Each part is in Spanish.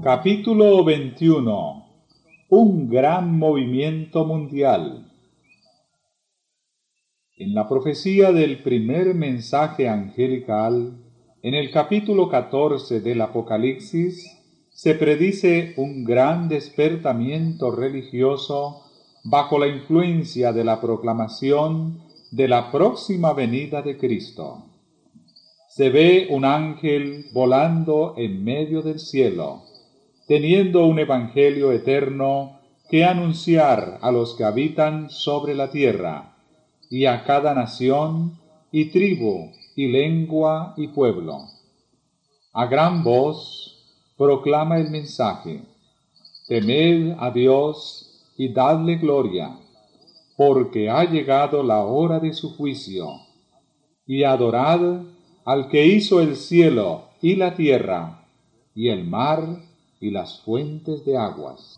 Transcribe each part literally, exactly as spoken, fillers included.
Capítulo veintiuno. Un gran movimiento mundial. En la profecía del primer mensaje angelical, en el capítulo catorce del Apocalipsis, se predice un gran despertamiento religioso bajo la influencia de la proclamación de la próxima venida de Cristo. Se ve un ángel volando en medio del cielo, teniendo un evangelio eterno que anunciar a los que habitan sobre la tierra, y a cada nación, y tribu, y lengua, y pueblo. A gran voz proclama el mensaje: temed a Dios y dadle gloria, porque ha llegado la hora de su juicio, y adorad al que hizo el cielo y la tierra, y el mar, y las fuentes de aguas.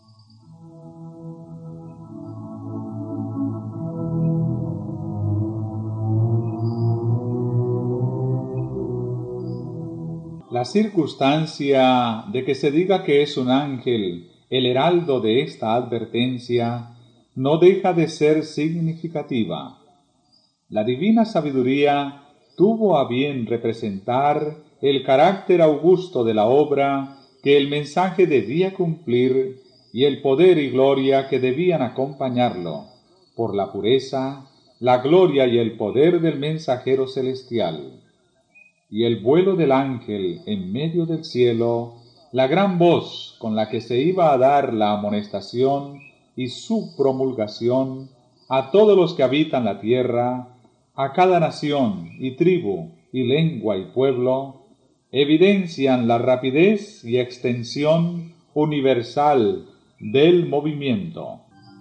La circunstancia de que se diga que es un ángel el heraldo de esta advertencia no deja de ser significativa. La divina sabiduría tuvo a bien representar el carácter augusto de la obra que el mensaje debía cumplir y el poder y gloria que debían acompañarlo, por la pureza, la gloria y el poder del mensajero celestial. Y el vuelo del ángel en medio del cielo, la gran voz con la que se iba a dar la amonestación y su promulgación a todos los que habitan la tierra, a cada nación y tribu y lengua y pueblo, evidencian la rapidez y extensión universal del movimiento.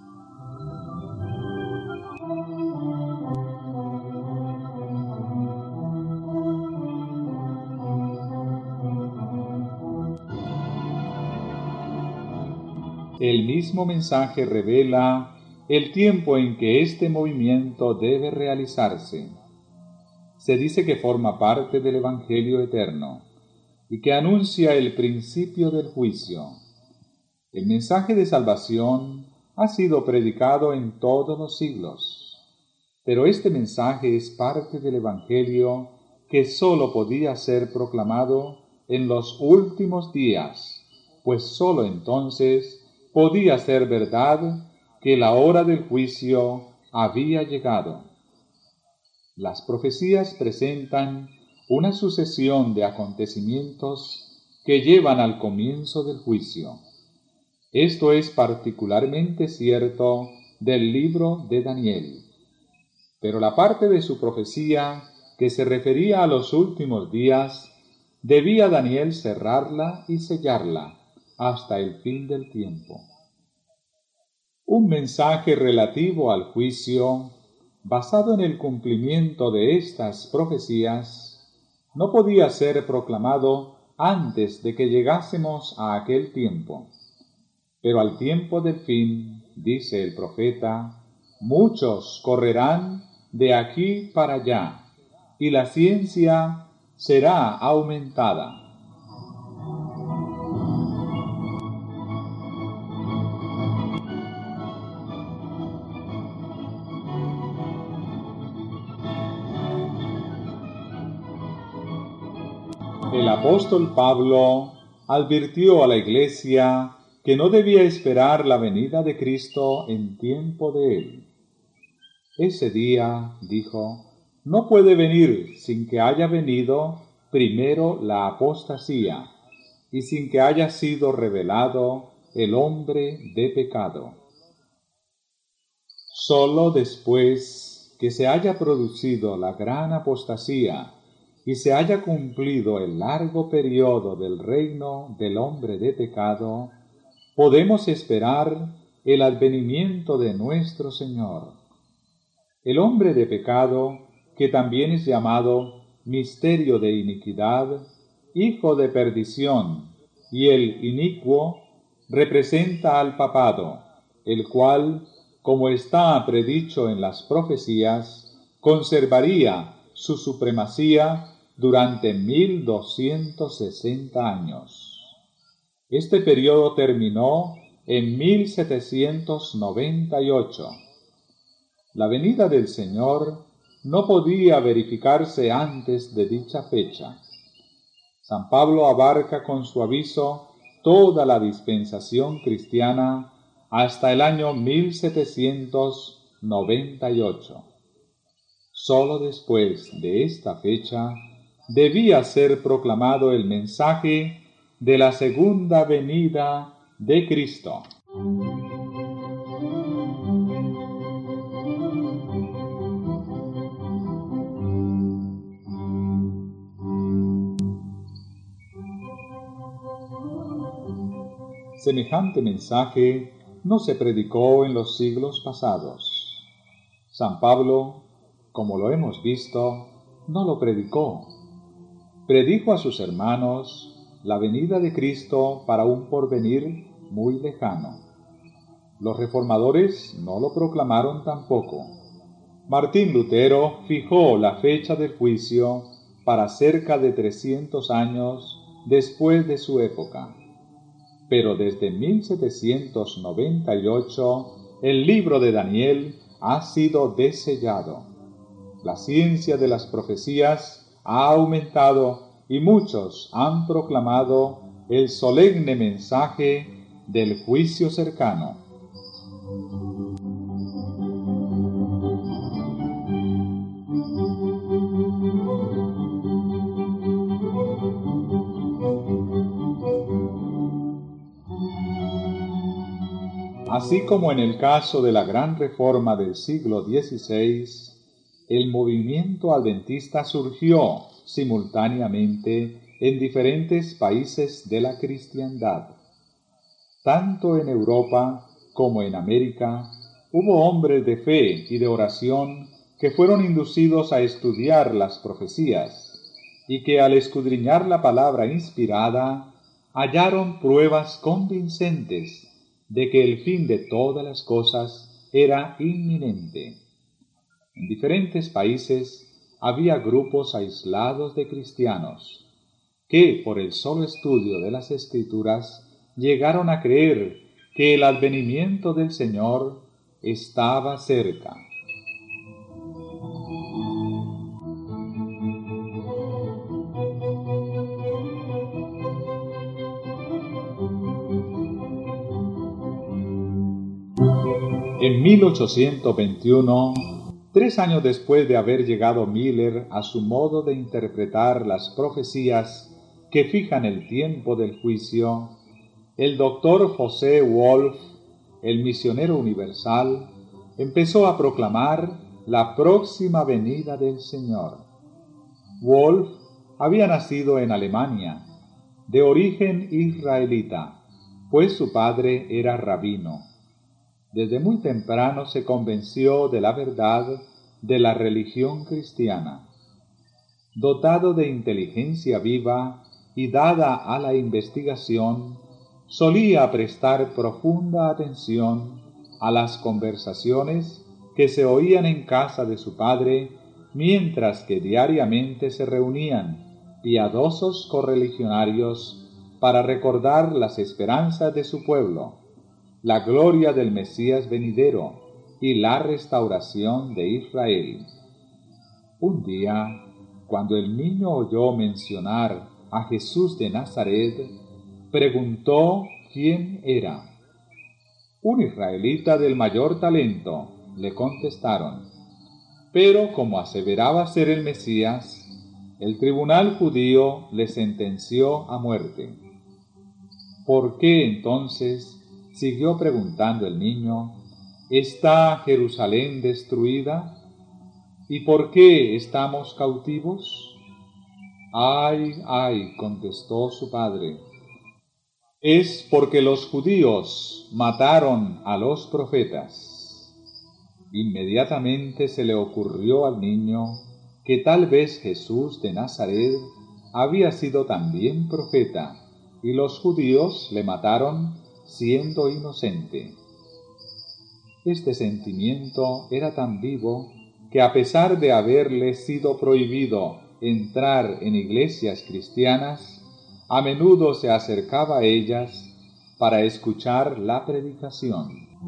El mismo mensaje revela el tiempo en que este movimiento debe realizarse. Se dice que forma parte del Evangelio eterno y que anuncia el principio del juicio. El mensaje de salvación ha sido predicado en todos los siglos, pero este mensaje es parte del Evangelio que sólo podía ser proclamado en los últimos días, pues sólo entonces podía ser verdad que la hora del juicio había llegado. Las profecías presentan una sucesión de acontecimientos que llevan al comienzo del juicio. Esto es particularmente cierto del libro de Daniel. Pero la parte de su profecía que se refería a los últimos días, debía Daniel cerrarla y sellarla hasta el fin del tiempo. Un mensaje relativo al juicio, basado en el cumplimiento de estas profecías, no podía ser proclamado antes de que llegásemos a aquel tiempo. Pero al tiempo del fin, dice el profeta, muchos correrán de aquí para allá, y la ciencia será aumentada. El apóstol Pablo advirtió a la Iglesia que no debía esperar la venida de Cristo en tiempo de él. Ese día, dijo, no puede venir sin que haya venido primero la apostasía y sin que haya sido revelado el hombre de pecado. Sólo después que se haya producido la gran apostasía y se haya cumplido el largo periodo del reino del hombre de pecado, podemos esperar el advenimiento de nuestro Señor. El hombre de pecado, que también es llamado misterio de iniquidad, hijo de perdición, y el inicuo, representa al papado, el cual, como está predicho en las profecías, conservaría su supremacía durante mil doscientos sesenta años. Este periodo terminó en mil setecientos noventa y ocho. La venida del Señor no podía verificarse antes de dicha fecha. San Pablo abarca con su aviso toda la dispensación cristiana hasta el año mil setecientos noventa y ocho. Solo después de esta fecha debía ser proclamado el mensaje de la segunda venida de Cristo. Semejante mensaje no se predicó en los siglos pasados. San Pablo, como lo hemos visto, no lo predicó. Predijo a sus hermanos la venida de Cristo para un porvenir muy lejano. Los reformadores no lo proclamaron tampoco. Martín Lutero fijó la fecha del juicio para cerca de trescientos años después de su época. Pero desde mil setecientos noventa y ocho el libro de Daniel ha sido desellado. La ciencia de las profecías ha aumentado y muchos han proclamado el solemne mensaje del juicio cercano. Así como en el caso de la Gran Reforma del siglo dieciséis, el movimiento adventista surgió simultáneamente en diferentes países de la cristiandad. Tanto en Europa como en América hubo hombres de fe y de oración que fueron inducidos a estudiar las profecías y que al escudriñar la palabra inspirada hallaron pruebas convincentes de que el fin de todas las cosas era inminente. En diferentes países había grupos aislados de cristianos que, por el solo estudio de las Escrituras, llegaron a creer que el advenimiento del Señor estaba cerca. En mil ochocientos veintiuno, tres años después de haber llegado Miller a su modo de interpretar las profecías que fijan el tiempo del juicio, el doctor José Wolf, el misionero universal, empezó a proclamar la próxima venida del Señor. Wolf había nacido en Alemania, de origen israelita, pues su padre era rabino. Desde muy temprano se convenció de la verdad de la religión cristiana. Dotado de inteligencia viva y dada a la investigación, solía prestar profunda atención a las conversaciones que se oían en casa de su padre, mientras que diariamente se reunían piadosos correligionarios para recordar las esperanzas de su pueblo, la gloria del Mesías venidero y la restauración de Israel. Un día, cuando el niño oyó mencionar a Jesús de Nazaret, preguntó quién era. Un israelita del mayor talento, le contestaron. Pero como aseveraba ser el Mesías, el tribunal judío le sentenció a muerte. ¿Por qué entonces, siguió preguntando el niño, ¿está Jerusalén destruida? ¿Y por qué estamos cautivos? Ay, ay, contestó su padre, es porque los judíos mataron a los profetas. Inmediatamente se le ocurrió al niño que tal vez Jesús de Nazaret había sido también profeta, y los judíos le mataron siendo inocente. Este sentimiento era tan vivo que a pesar de haberle sido prohibido entrar en iglesias cristianas, a menudo se acercaba a ellas para escuchar la predicación.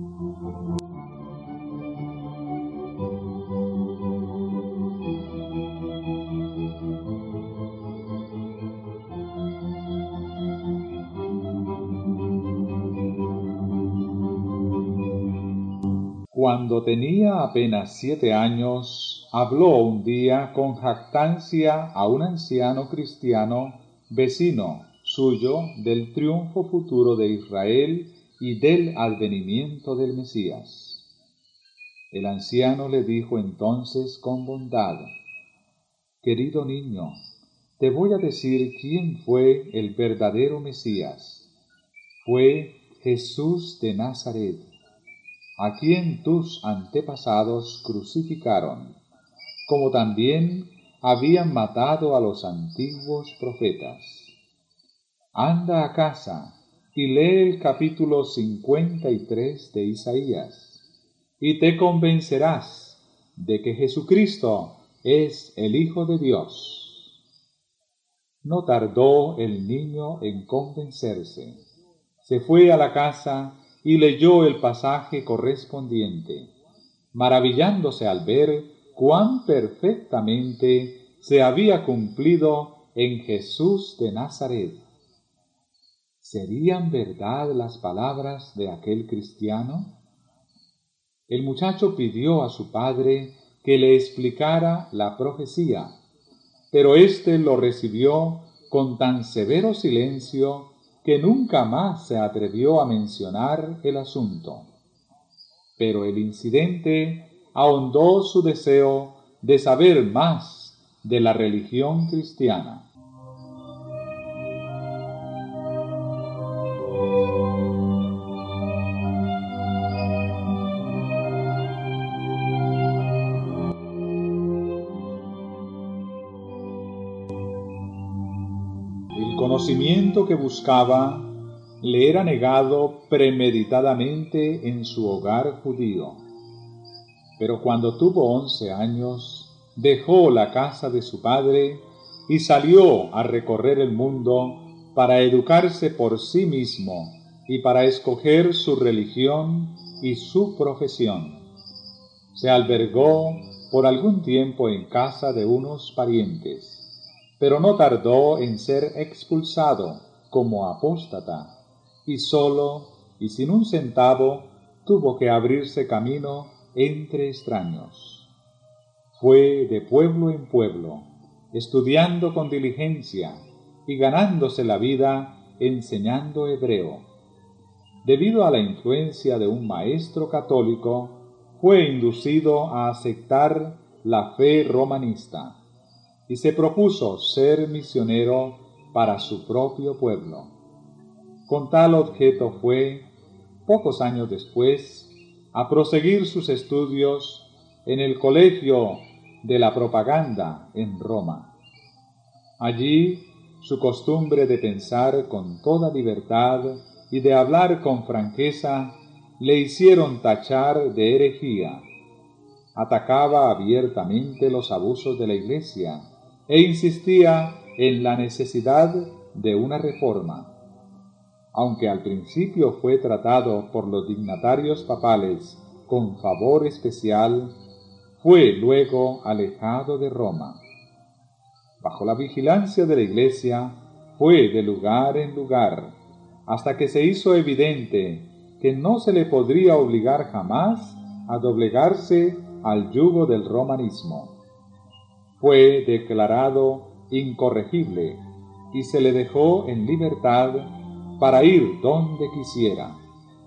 Cuando tenía apenas siete años, habló un día con jactancia a un anciano cristiano, vecino suyo, del triunfo futuro de Israel y del advenimiento del Mesías. El anciano le dijo entonces con bondad: «Querido niño, te voy a decir quién fue el verdadero Mesías. Fue Jesús de Nazaret, a quien tus antepasados crucificaron, como también habían matado a los antiguos profetas. Anda a casa y lee el capítulo cincuenta y tres de Isaías, y te convencerás de que Jesucristo es el Hijo de Dios». No tardó el niño en convencerse. Se fue a la casa y leyó el pasaje correspondiente, maravillándose al ver cuán perfectamente se había cumplido en Jesús de Nazaret. ¿Serían verdad las palabras de aquel cristiano? El muchacho pidió a su padre que le explicara la profecía, pero éste lo recibió con tan severo silencio que nunca más se atrevió a mencionar el asunto. Pero el incidente ahondó su deseo de saber más de la religión cristiana. El conocimiento que buscaba le era negado premeditadamente en su hogar judío. Pero cuando tuvo once años, dejó la casa de su padre y salió a recorrer el mundo para educarse por sí mismo y para escoger su religión y su profesión. Se albergó por algún tiempo en casa de unos parientes, pero no tardó en ser expulsado como apóstata, y solo y sin un centavo tuvo que abrirse camino entre extraños. Fue de pueblo en pueblo, estudiando con diligencia y ganándose la vida enseñando hebreo. Debido a la influencia de un maestro católico, fue inducido a aceptar la fe romanista y se propuso ser misionero para su propio pueblo. Con tal objeto fue, pocos años después, a proseguir sus estudios en el Colegio de la Propaganda en Roma. Allí, su costumbre de pensar con toda libertad y de hablar con franqueza le hicieron tachar de herejía. Atacaba abiertamente los abusos de la Iglesia e insistía en la necesidad de una reforma. Aunque al principio fue tratado por los dignatarios papales con favor especial, fue luego alejado de Roma. Bajo la vigilancia de la Iglesia, fue de lugar en lugar, hasta que se hizo evidente que no se le podría obligar jamás a doblegarse al yugo del romanismo. Fue declarado incorregible y se le dejó en libertad para ir donde quisiera.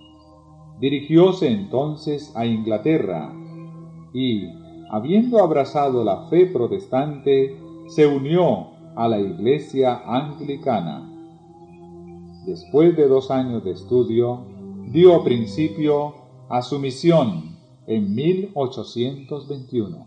Dirigióse entonces a Inglaterra y, habiendo abrazado la fe protestante, se unió a la Iglesia anglicana. Después de dos años de estudio, dio principio a su misión en mil ochocientos veintiuno.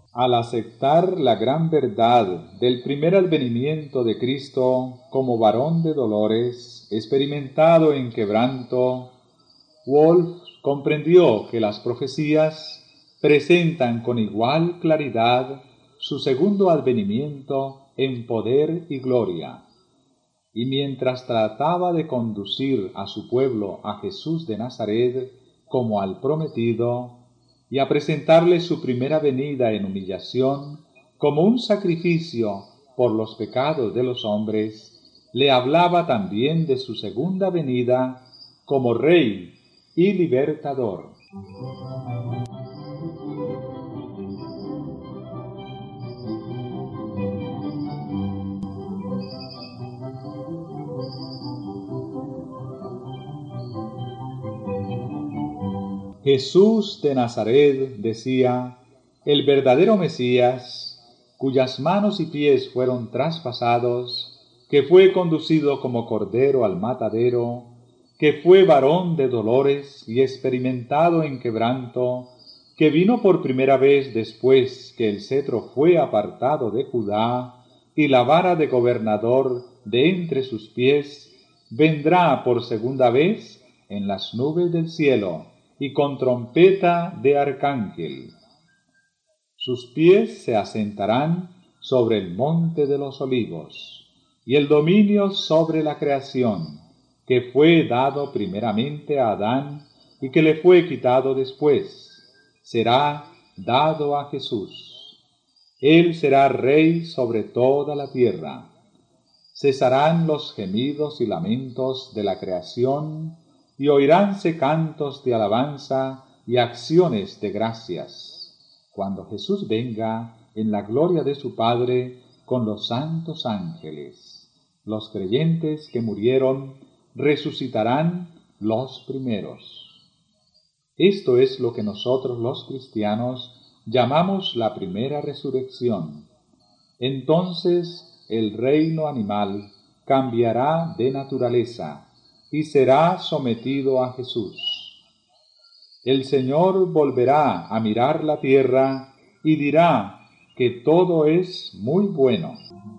Al aceptar la gran verdad del primer advenimiento de Cristo como varón de dolores, experimentado en quebranto, Wolf comprendió que las profecías presentan con igual claridad su segundo advenimiento en poder y gloria. Y mientras trataba de conducir a su pueblo a Jesús de Nazaret como al prometido, y a presentarle su primera venida en humillación como un sacrificio por los pecados de los hombres, le hablaba también de su segunda venida como Rey y Libertador. Jesús de Nazaret, decía, el verdadero Mesías, cuyas manos y pies fueron traspasados, que fue conducido como cordero al matadero, que fue varón de dolores y experimentado en quebranto, que vino por primera vez después que el cetro fue apartado de Judá y la vara de gobernador de entre sus pies, vendrá por segunda vez en las nubes del cielo y con trompeta de arcángel. Sus pies se asentarán sobre el monte de los olivos, y el dominio sobre la creación, que fue dado primeramente a Adán y que le fue quitado después, será dado a Jesús. Él será rey sobre toda la tierra. Cesarán los gemidos y lamentos de la creación, y oiránse cantos de alabanza y acciones de gracias, cuando Jesús venga en la gloria de su Padre con los santos ángeles. Los creyentes que murieron resucitarán los primeros. Esto es lo que nosotros los cristianos llamamos la primera resurrección. Entonces el reino animal cambiará de naturaleza y será sometido a Jesús. El Señor volverá a mirar la tierra y dirá que todo es muy bueno.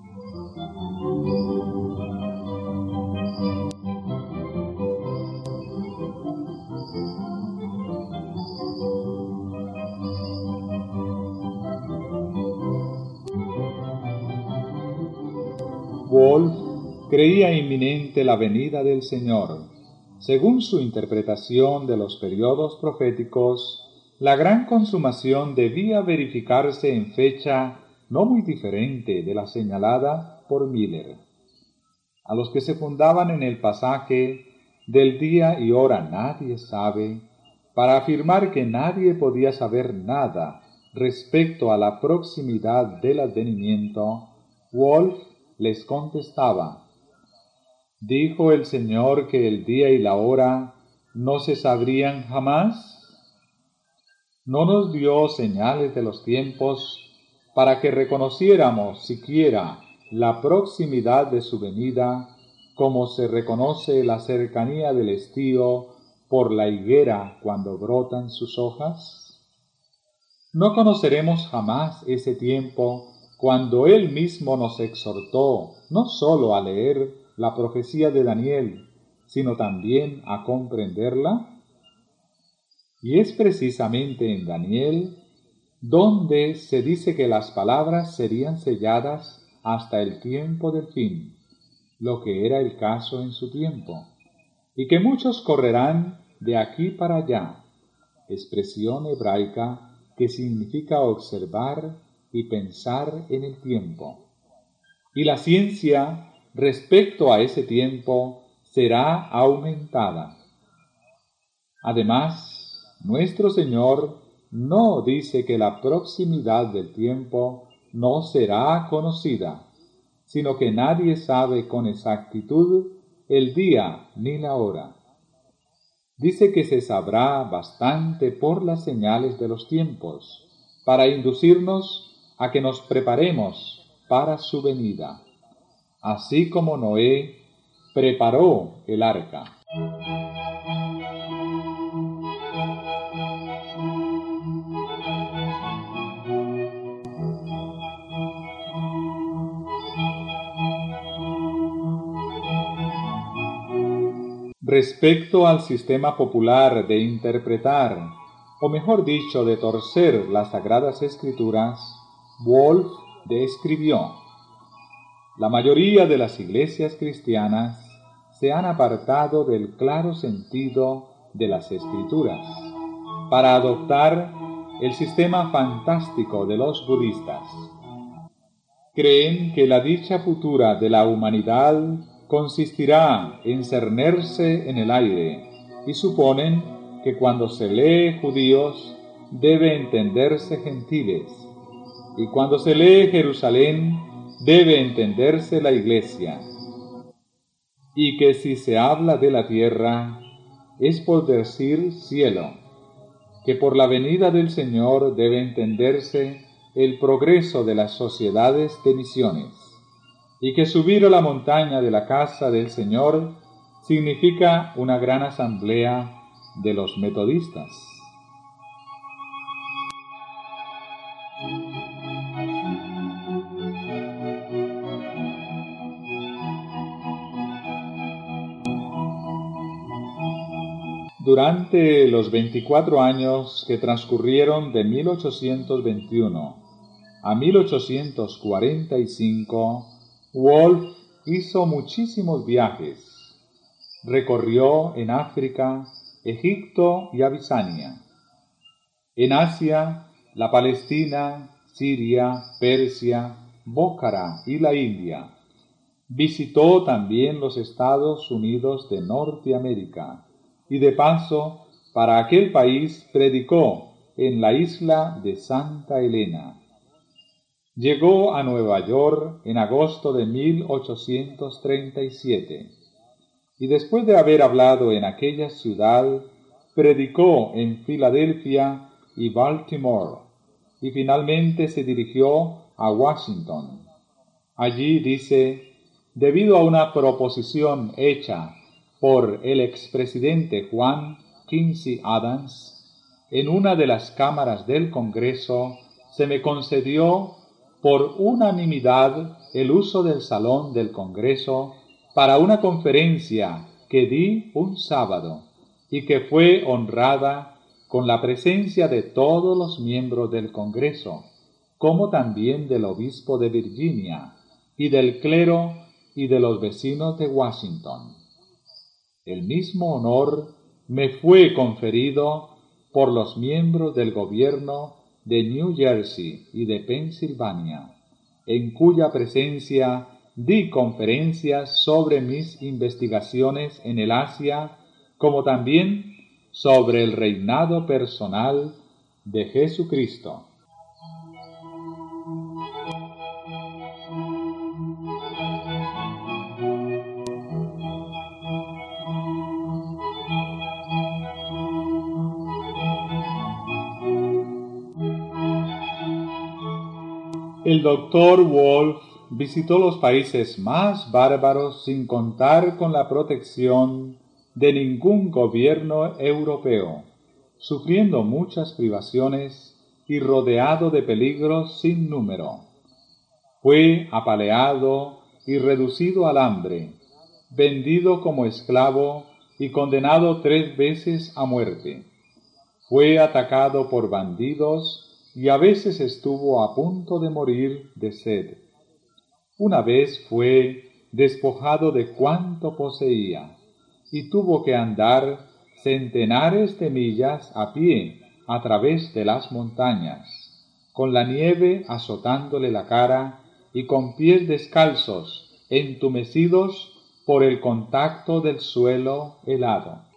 Wolf creía inminente la venida del Señor. Según su interpretación de los periodos proféticos, la gran consumación debía verificarse en fecha no muy diferente de la señalada por Miller. A los que se fundaban en el pasaje del día y hora nadie sabe, para afirmar que nadie podía saber nada respecto a la proximidad del advenimiento, Wolf les contestaba: ¿dijo el Señor que el día y la hora no se sabrían jamás? ¿No nos dio señales de los tiempos para que reconociéramos siquiera la proximidad de su venida, como se reconoce la cercanía del estío por la higuera cuando brotan sus hojas? No conoceremos jamás ese tiempo cuando Él mismo nos exhortó no sólo a leer la profecía de Daniel, sino también a comprenderla. Y es precisamente en Daniel donde se dice que las palabras serían selladas hasta el tiempo del fin, lo que era el caso en su tiempo, y que muchos correrán de aquí para allá, expresión hebraica que significa observar y pensar en el tiempo. Y la ciencia respecto a ese tiempo será aumentada. Además, nuestro Señor no dice que la proximidad del tiempo no será conocida, sino que nadie sabe con exactitud el día ni la hora. Dice que se sabrá bastante por las señales de los tiempos, para inducirnos a que nos preparemos para su venida, así como Noé preparó el arca. Respecto al sistema popular de interpretar, o mejor dicho, de torcer las Sagradas Escrituras, Wolf describió: la mayoría de las iglesias cristianas se han apartado del claro sentido de las Escrituras para adoptar el sistema fantástico de los budistas. Creen que la dicha futura de la humanidad consistirá en cernerse en el aire y suponen que cuando se lee judíos debe entenderse gentiles y cuando se lee Jerusalén debe entenderse la iglesia, y que si se habla de la tierra es por decir cielo, que por la venida del Señor debe entenderse el progreso de las sociedades de misiones, y que subir a la montaña de la casa del Señor significa una gran asamblea de los metodistas. Durante los veinticuatro años que transcurrieron de mil ochocientos veintiuno a mil ochocientos cuarenta y cinco, Wolf hizo muchísimos viajes. Recorrió en África, Egipto y Abisania. En Asia, la Palestina, Siria, Persia, Bókhara y la India. Visitó también los Estados Unidos de Norteamérica y de paso para aquel país predicó en la isla de Santa Elena. Llegó a Nueva York en agosto de mil ochocientos treinta y siete y después de haber hablado en aquella ciudad, predicó en Filadelfia y Baltimore y finalmente se dirigió a Washington. Allí dice: debido a una proposición hecha por el expresidente Juan Quincy Adams, en una de las cámaras del Congreso se me concedió por unanimidad el uso del salón del Congreso para una conferencia que di un sábado y que fue honrada con la presencia de todos los miembros del Congreso, como también del obispo de Virginia y del clero y de los vecinos de Washington. El mismo honor me fue conferido por los miembros del gobierno de New Jersey y de Pensilvania, en cuya presencia di conferencias sobre mis investigaciones en el Asia, como también sobre el reinado personal de Jesucristo. El doctor Wolf visitó los países más bárbaros sin contar con la protección de ningún gobierno europeo, sufriendo muchas privaciones y rodeado de peligros sin número. Fue apaleado y reducido al hambre, vendido como esclavo y condenado tres veces a muerte. Fue atacado por bandidos y a veces estuvo a punto de morir de sed. Una vez fue despojado de cuanto poseía y tuvo que andar centenares de millas a pie a través de las montañas, con la nieve azotándole la cara y con pies descalzos, entumecidos por el contacto del suelo helado.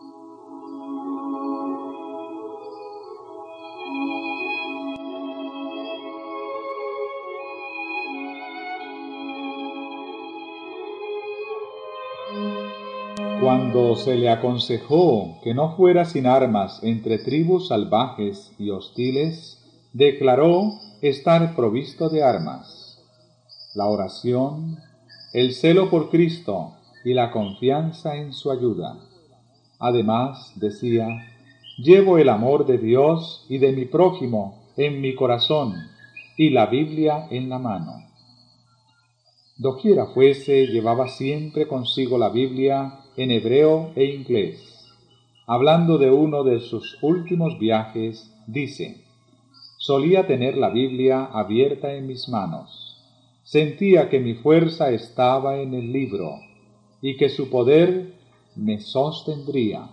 Cuando se le aconsejó que no fuera sin armas entre tribus salvajes y hostiles, declaró estar provisto de armas. La oración, el celo por Cristo y la confianza en su ayuda. Además, decía, llevo el amor de Dios y de mi prójimo en mi corazón y la Biblia en la mano. Doquiera fuese, llevaba siempre consigo la Biblia en hebreo e inglés. Hablando de uno de sus últimos viajes, dice: solía tener la Biblia abierta en mis manos. Sentía que mi fuerza estaba en el libro y que su poder me sostendría.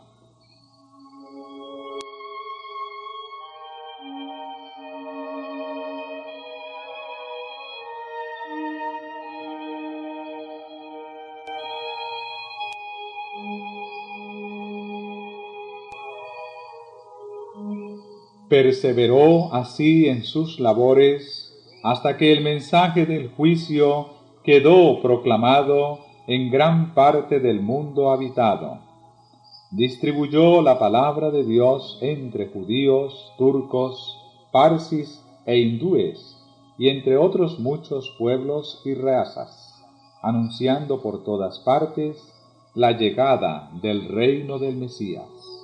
Perseveró así en sus labores hasta que el mensaje del juicio quedó proclamado en gran parte del mundo habitado. Distribuyó la palabra de Dios entre judíos, turcos, parsis e hindúes, y entre otros muchos pueblos y razas, anunciando por todas partes la llegada del reino del Mesías.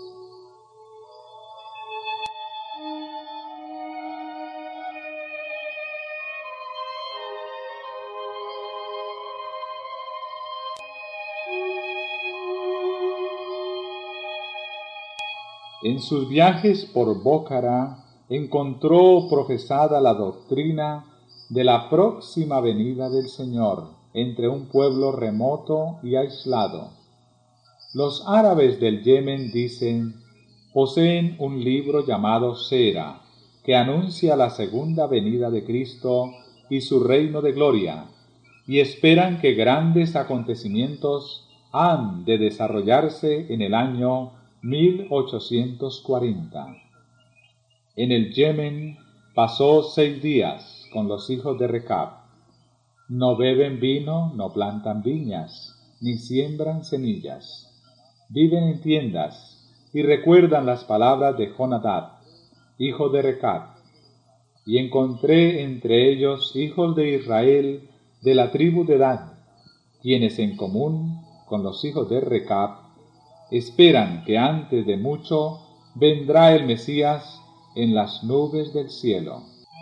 En sus viajes por Bókhara encontró profesada la doctrina de la próxima venida del Señor entre un pueblo remoto y aislado. Los árabes del Yemen, dicen, poseen un libro llamado Sera, que anuncia la segunda venida de Cristo y su reino de gloria, y esperan que grandes acontecimientos han de desarrollarse en el año mil ochocientos cuarenta. En el Yemen pasó seis días con los hijos de Recab. No beben vino, no plantan viñas, ni siembran semillas. Viven en tiendas y recuerdan las palabras de Jonadab, hijo de Recab. Y encontré entre ellos hijos de Israel de la tribu de Dan, quienes en común con los hijos de Recab esperan que antes de mucho vendrá el Mesías en las nubes del cielo.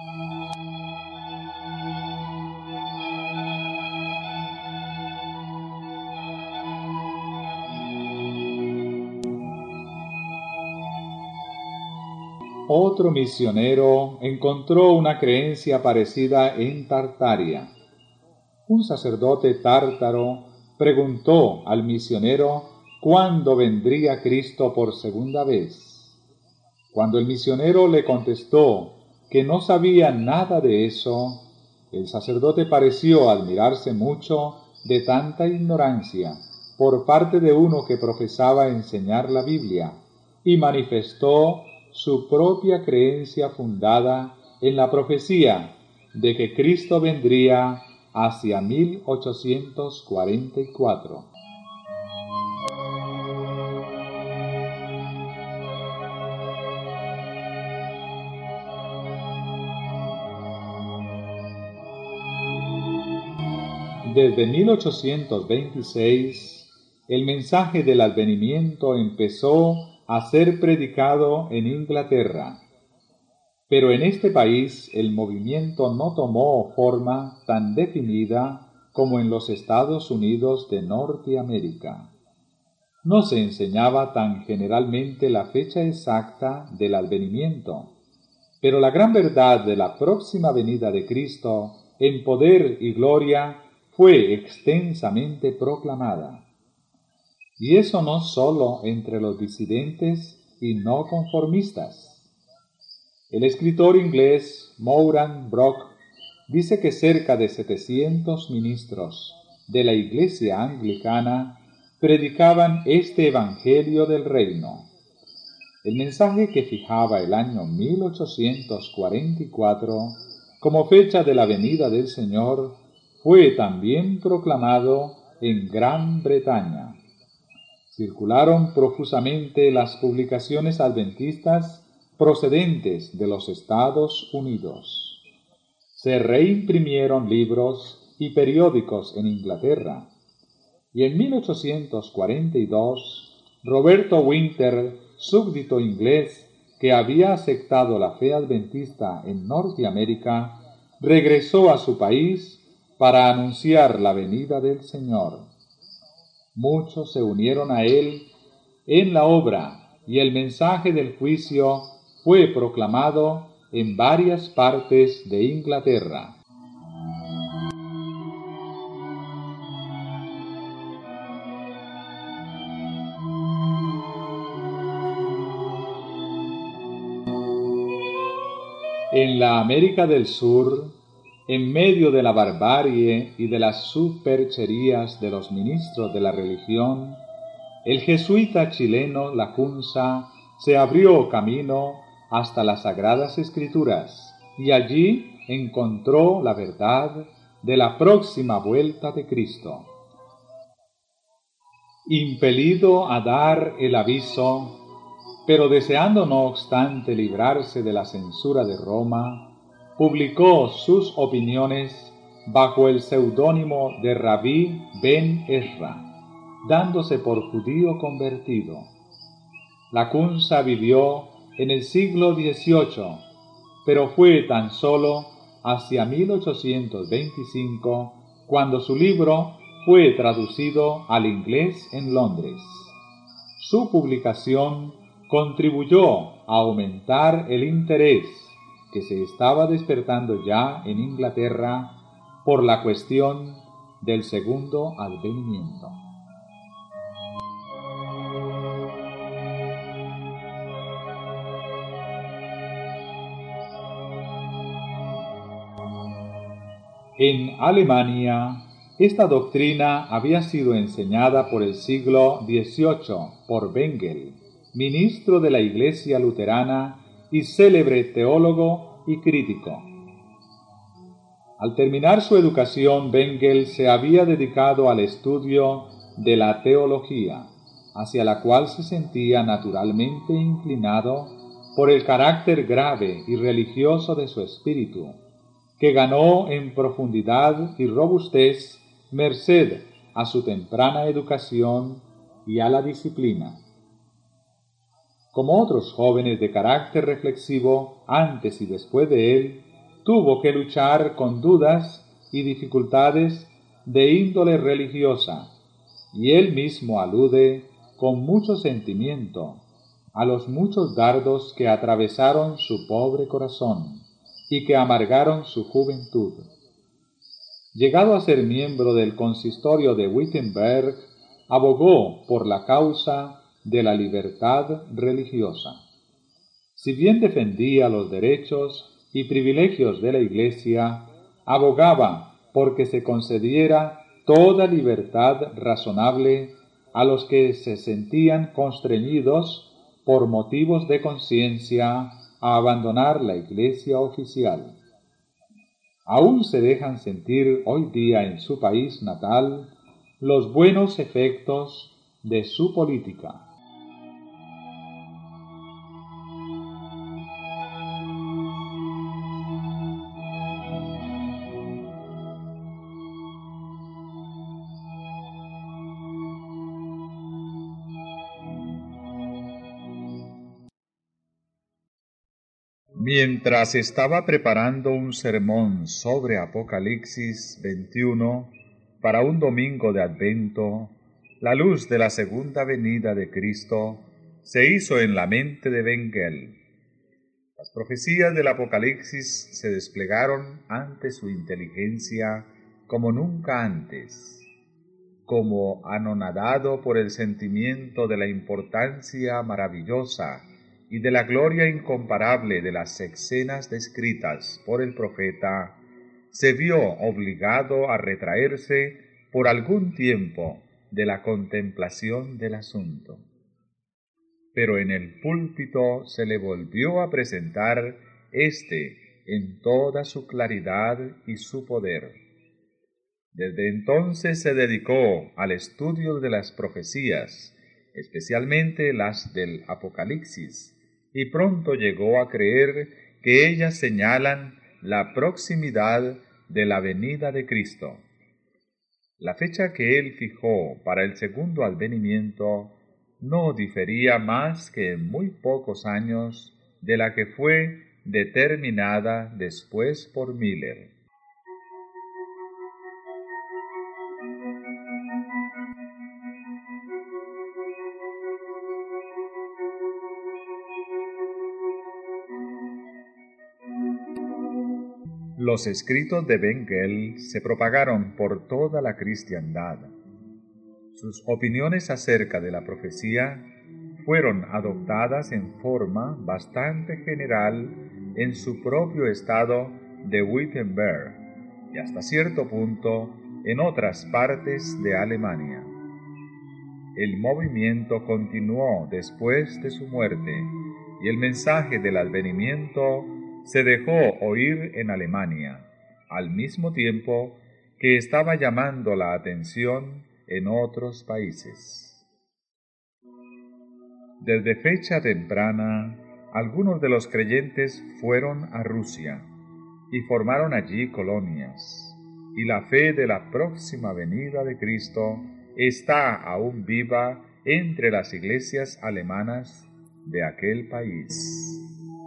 Otro misionero encontró una creencia parecida en Tartaria. Un sacerdote tártaro preguntó al misionero cuándo vendría Cristo por segunda vez. Cuando el misionero le contestó que no sabía nada de eso, el sacerdote pareció admirarse mucho de tanta ignorancia por parte de uno que profesaba enseñar la Biblia, y manifestó su propia creencia fundada en la profecía de que Cristo vendría hacia mil ochocientos cuarenta y cuatro. Desde mil ochocientos veintiséis, el mensaje del advenimiento empezó a ser predicado en Inglaterra. Pero en este país el movimiento no tomó forma tan definida como en los Estados Unidos de Norteamérica. No se enseñaba tan generalmente la fecha exacta del advenimiento, pero la gran verdad de la próxima venida de Cristo en poder y gloria fue extensamente proclamada. Y eso no sólo entre los disidentes y no conformistas. El escritor inglés Moran Brock dice que cerca de setecientos ministros de la Iglesia anglicana predicaban este Evangelio del Reino. El mensaje que fijaba el año mil ochocientos cuarenta y cuatro como fecha de la venida del Señor fue también proclamado en Gran Bretaña. Circularon profusamente las publicaciones adventistas procedentes de los Estados Unidos. Se reimprimieron libros y periódicos en Inglaterra. Y en mil ochocientos cuarenta y dos, Roberto Winter, súbdito inglés que había aceptado la fe adventista en Norteamérica, regresó a su país para anunciar la venida del Señor. Muchos se unieron a él en la obra y el mensaje del juicio fue proclamado en varias partes de Inglaterra. En la América del Sur, en medio de la barbarie y de las supercherías de los ministros de la religión, el jesuita chileno Lacunza se abrió camino hasta las Sagradas Escrituras y allí encontró la verdad de la próxima vuelta de Cristo. Impelido a dar el aviso, pero deseando no obstante librarse de la censura de Roma, publicó sus opiniones bajo el seudónimo de Rabí Ben Ezra, dándose por judío convertido. Lacunza vivió en el siglo dieciocho, pero fue tan solo hacia mil ochocientos veinticinco cuando su libro fue traducido al inglés en Londres. Su publicación contribuyó a aumentar el interés que se estaba despertando ya en Inglaterra por la cuestión del segundo advenimiento. En Alemania, esta doctrina había sido enseñada por el siglo dieciocho por Bengel, ministro de la Iglesia luterana y célebre teólogo y crítico. Al terminar su educación, Bengel se había dedicado al estudio de la teología, hacia la cual se sentía naturalmente inclinado por el carácter grave y religioso de su espíritu, que ganó en profundidad y robustez merced a su temprana educación y a la disciplina. Como otros jóvenes de carácter reflexivo antes y después de él, tuvo que luchar con dudas y dificultades de índole religiosa, y él mismo alude con mucho sentimiento a los muchos dardos que atravesaron su pobre corazón y que amargaron su juventud. Llegado a ser miembro del consistorio de Wittenberg, abogó por la causa de la libertad religiosa. Si bien defendía los derechos y privilegios de la Iglesia, abogaba porque se concediera toda libertad razonable a los que se sentían constreñidos por motivos de conciencia a abandonar la Iglesia oficial. Aún se dejan sentir hoy día en su país natal los buenos efectos de su política. Mientras estaba preparando un sermón sobre Apocalipsis veintiuno para un domingo de Adviento, la luz de la segunda venida de Cristo se hizo en la mente de Bengel. Las profecías del Apocalipsis se desplegaron ante su inteligencia como nunca antes. Como anonadado por el sentimiento de la importancia maravillosa y de la gloria incomparable de las escenas descritas por el profeta, se vio obligado a retraerse por algún tiempo de la contemplación del asunto. Pero en el púlpito se le volvió a presentar éste en toda su claridad y su poder. Desde entonces se dedicó al estudio de las profecías, especialmente las del Apocalipsis, y pronto llegó a creer que ellas señalan la proximidad de la venida de Cristo. La fecha que él fijó para el segundo advenimiento no difería más que en muy pocos años de la que fue determinada después por Miller. Los escritos de Bengel se propagaron por toda la cristiandad. Sus opiniones acerca de la profecía fueron adoptadas en forma bastante general en su propio estado de Wittenberg y hasta cierto punto en otras partes de Alemania. El movimiento continuó después de su muerte y el mensaje del advenimiento se dejó oír en Alemania, al mismo tiempo que estaba llamando la atención en otros países. Desde fecha temprana, algunos de los creyentes fueron a Rusia y formaron allí colonias, y la fe de la próxima venida de Cristo está aún viva entre las iglesias alemanas de aquel país.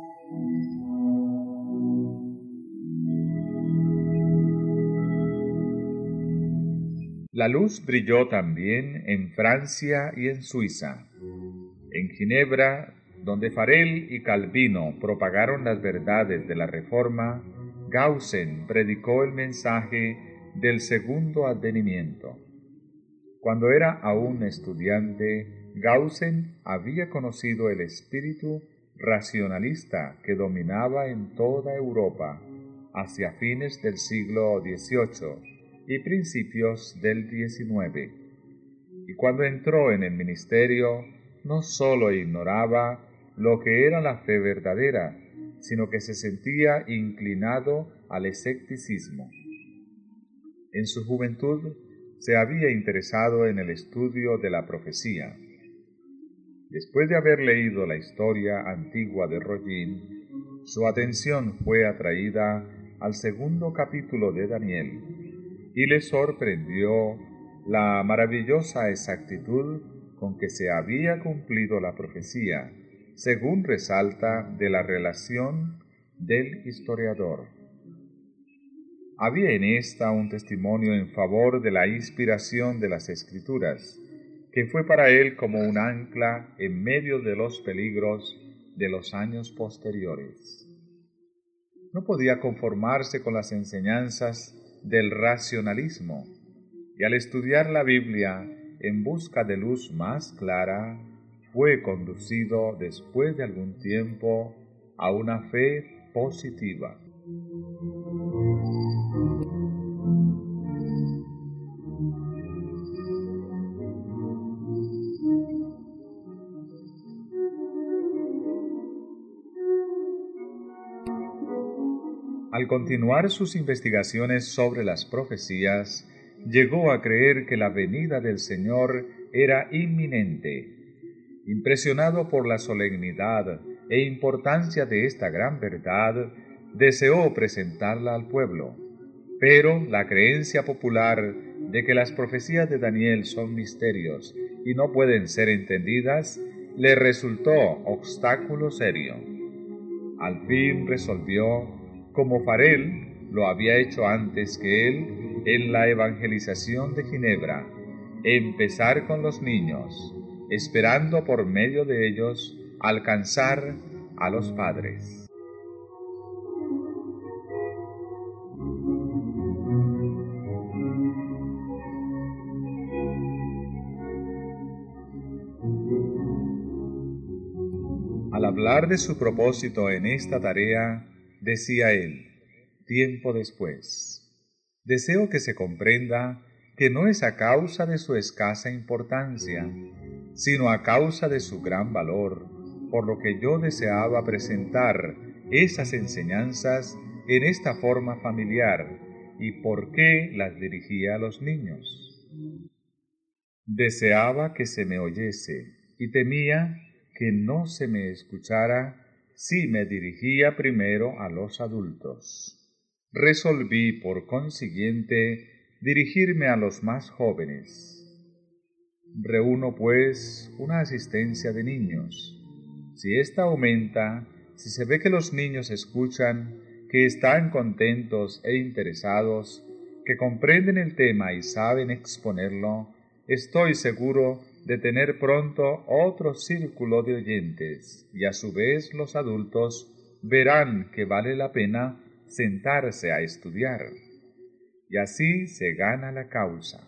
La luz brilló también en Francia y en Suiza. En Ginebra, donde Farel y Calvino propagaron las verdades de la Reforma, Gaussen predicó el mensaje del segundo advenimiento. Cuando era aún estudiante, Gaussen había conocido el espíritu racionalista que dominaba en toda Europa hacia fines del siglo dieciocho y principios del diecinueve. Y cuando entró en el ministerio, no sólo ignoraba lo que era la fe verdadera, sino que se sentía inclinado al escepticismo. En su juventud se había interesado en el estudio de la profecía. Después de haber leído la historia antigua de Rollin, su atención fue atraída al segundo capítulo de Daniel, y le sorprendió la maravillosa exactitud con que se había cumplido la profecía, según resalta de la relación del historiador. Había en esta un testimonio en favor de la inspiración de las Escrituras, que fue para él como un ancla en medio de los peligros de los años posteriores. No podía conformarse con las enseñanzas del racionalismo, y al estudiar la Biblia en busca de luz más clara, fue conducido después de algún tiempo a una fe positiva. Al continuar sus investigaciones sobre las profecías, llegó a creer que la venida del Señor era inminente. Impresionado por la solemnidad e importancia de esta gran verdad, deseó presentarla al pueblo, pero la creencia popular de que las profecías de Daniel son misterios y no pueden ser entendidas, le resultó obstáculo serio. Al fin resolvió, como Farel lo había hecho antes que él, en la evangelización de Ginebra, empezar con los niños, esperando por medio de ellos alcanzar a los padres. Al hablar de su propósito en esta tarea, decía él, tiempo después, deseo que se comprenda que no es a causa de su escasa importancia, sino a causa de su gran valor, por lo que yo deseaba presentar esas enseñanzas en esta forma familiar y por qué las dirigía a los niños. Deseaba que se me oyese y temía que no se me escuchara si me dirigía primero a los adultos. Resolví, por consiguiente, dirigirme a los más jóvenes. Reúno, pues, una asistencia de niños. Si ésta aumenta, si se ve que los niños escuchan, que están contentos e interesados, que comprenden el tema y saben exponerlo, estoy seguro de tener pronto otro círculo de oyentes, y a su vez los adultos verán que vale la pena sentarse a estudiar, y así se gana la causa.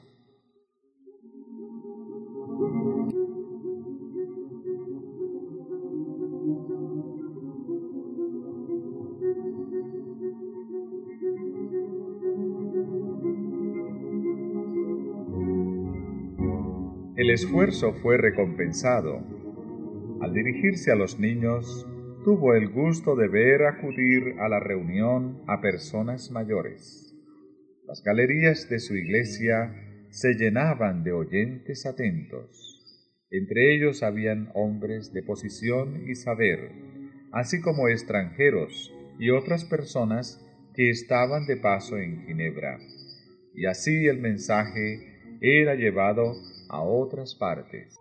El esfuerzo fue recompensado. Al dirigirse a los niños, tuvo el gusto de ver acudir a la reunión a personas mayores. Las galerías de su iglesia se llenaban de oyentes atentos. Entre ellos habían hombres de posición y saber, así como extranjeros y otras personas que estaban de paso en Ginebra. Y así el mensaje era llevado a otras partes.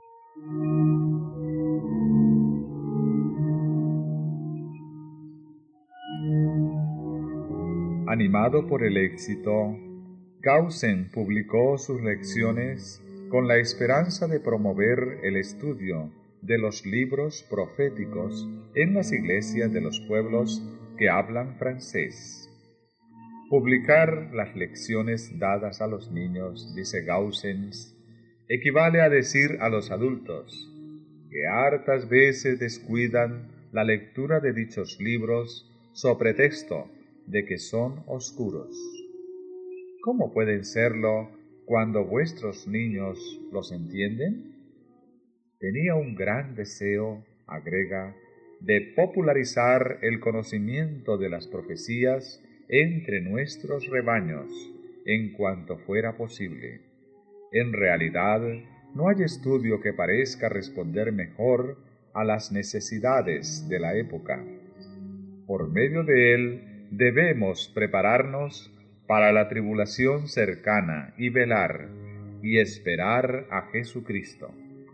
Animado por el éxito, Gaussen publicó sus lecciones con la esperanza de promover el estudio de los libros proféticos en las iglesias de los pueblos que hablan francés. Publicar las lecciones dadas a los niños, dice Gaussen, equivale a decir a los adultos que hartas veces descuidan la lectura de dichos libros so pretexto de que son oscuros. ¿Cómo pueden serlo cuando vuestros niños los entienden? Tenía un gran deseo, agrega, de popularizar el conocimiento de las profecías entre nuestros rebaños en cuanto fuera posible. En realidad, no hay estudio que parezca responder mejor a las necesidades de la época. Por medio de él, debemos prepararnos para la tribulación cercana y velar y esperar a Jesucristo.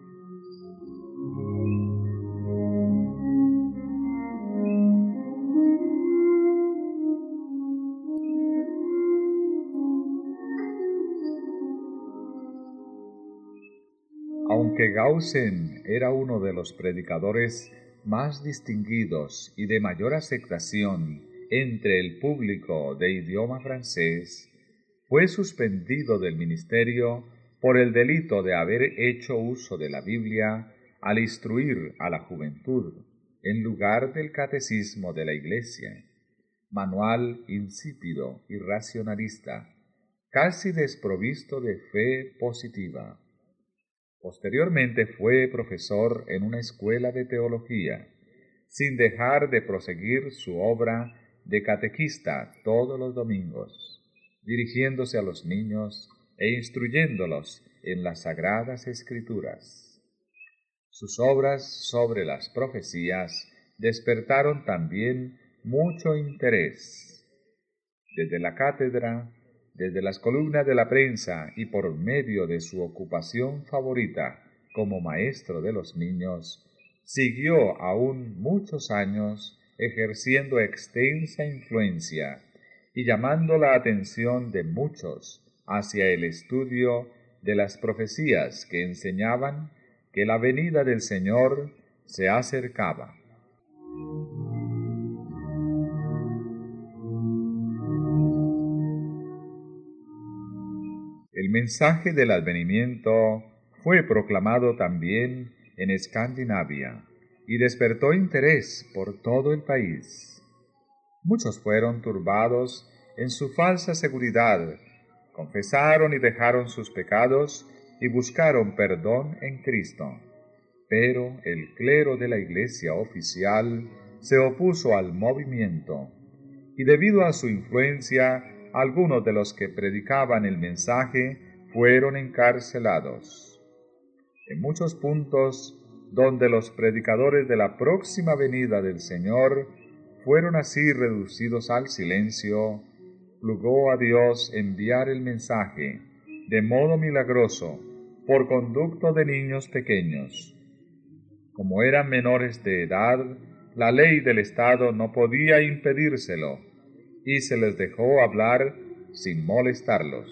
Aunque Gaussen era uno de los predicadores más distinguidos y de mayor aceptación entre el público de idioma francés, fue suspendido del ministerio por el delito de haber hecho uso de la Biblia al instruir a la juventud, en lugar del catecismo de la Iglesia, manual insípido y racionalista, casi desprovisto de fe positiva. Posteriormente fue profesor en una escuela de teología, sin dejar de proseguir su obra de catequista todos los domingos, dirigiéndose a los niños e instruyéndolos en las sagradas escrituras. Sus obras sobre las profecías despertaron también mucho interés. Desde la cátedra, desde las columnas de la prensa y por medio de su ocupación favorita como maestro de los niños, siguió aún muchos años ejerciendo extensa influencia y llamando la atención de muchos hacia el estudio de las profecías que enseñaban que la venida del Señor se acercaba. El mensaje del advenimiento fue proclamado también en Escandinavia y despertó interés por todo el país. Muchos fueron turbados en su falsa seguridad, confesaron y dejaron sus pecados y buscaron perdón en Cristo. Pero el clero de la Iglesia oficial se opuso al movimiento, y debido a su influencia, algunos de los que predicaban el mensaje fueron encarcelados. En muchos puntos donde los predicadores de la próxima venida del Señor fueron así reducidos al silencio, plugó a Dios enviar el mensaje de modo milagroso por conducto de niños pequeños. Como eran menores de edad, la ley del Estado no podía impedírselo, y se les dejó hablar sin molestarlos.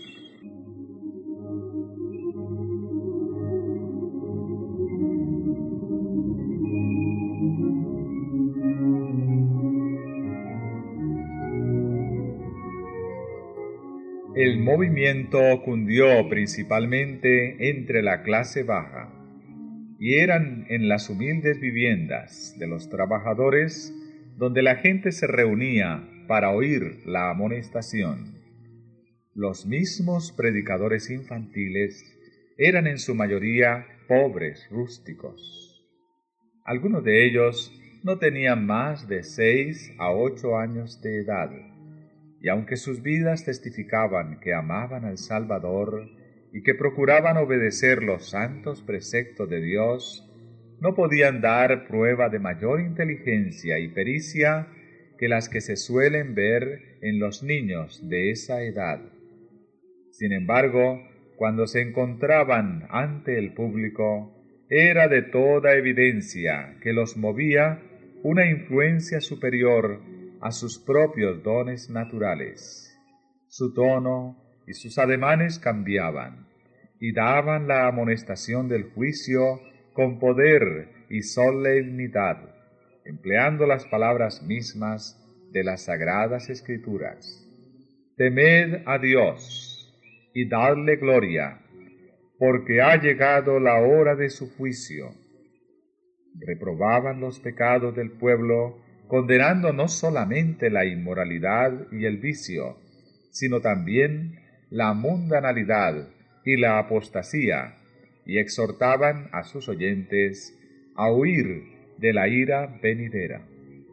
El movimiento cundió principalmente entre la clase baja, y eran en las humildes viviendas de los trabajadores donde la gente se reunía para oír la amonestación. Los mismos predicadores infantiles eran en su mayoría pobres rústicos. Algunos de ellos no tenían más de seis a ocho años de edad, y aunque sus vidas testificaban que amaban al Salvador y que procuraban obedecer los santos preceptos de Dios, no podían dar prueba de mayor inteligencia y pericia que las que se suelen ver en los niños de esa edad. Sin embargo, cuando se encontraban ante el público, era de toda evidencia que los movía una influencia superior a sus propios dones naturales. Su tono y sus ademanes cambiaban, y daban la amonestación del juicio con poder y solemnidad, empleando las palabras mismas de las Sagradas Escrituras. Temed a Dios y dadle gloria, porque ha llegado la hora de su juicio. Reprobaban los pecados del pueblo, condenando no solamente la inmoralidad y el vicio, sino también la mundanalidad y la apostasía, y exhortaban a sus oyentes a huir de la ira venidera.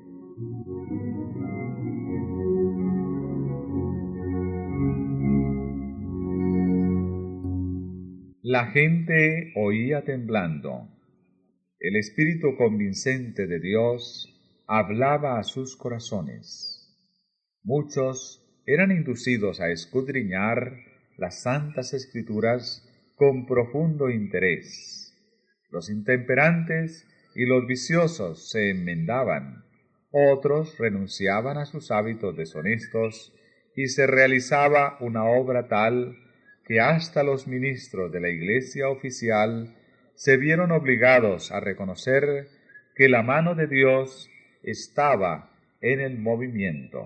La gente oía temblando. El Espíritu convincente de Dios hablaba a sus corazones. Muchos eran inducidos a escudriñar las santas Escrituras con profundo interés. Los intemperantes y los viciosos se enmendaban, otros renunciaban a sus hábitos deshonestos y se realizaba una obra tal que hasta los ministros de la Iglesia oficial se vieron obligados a reconocer que la mano de Dios estaba en el movimiento.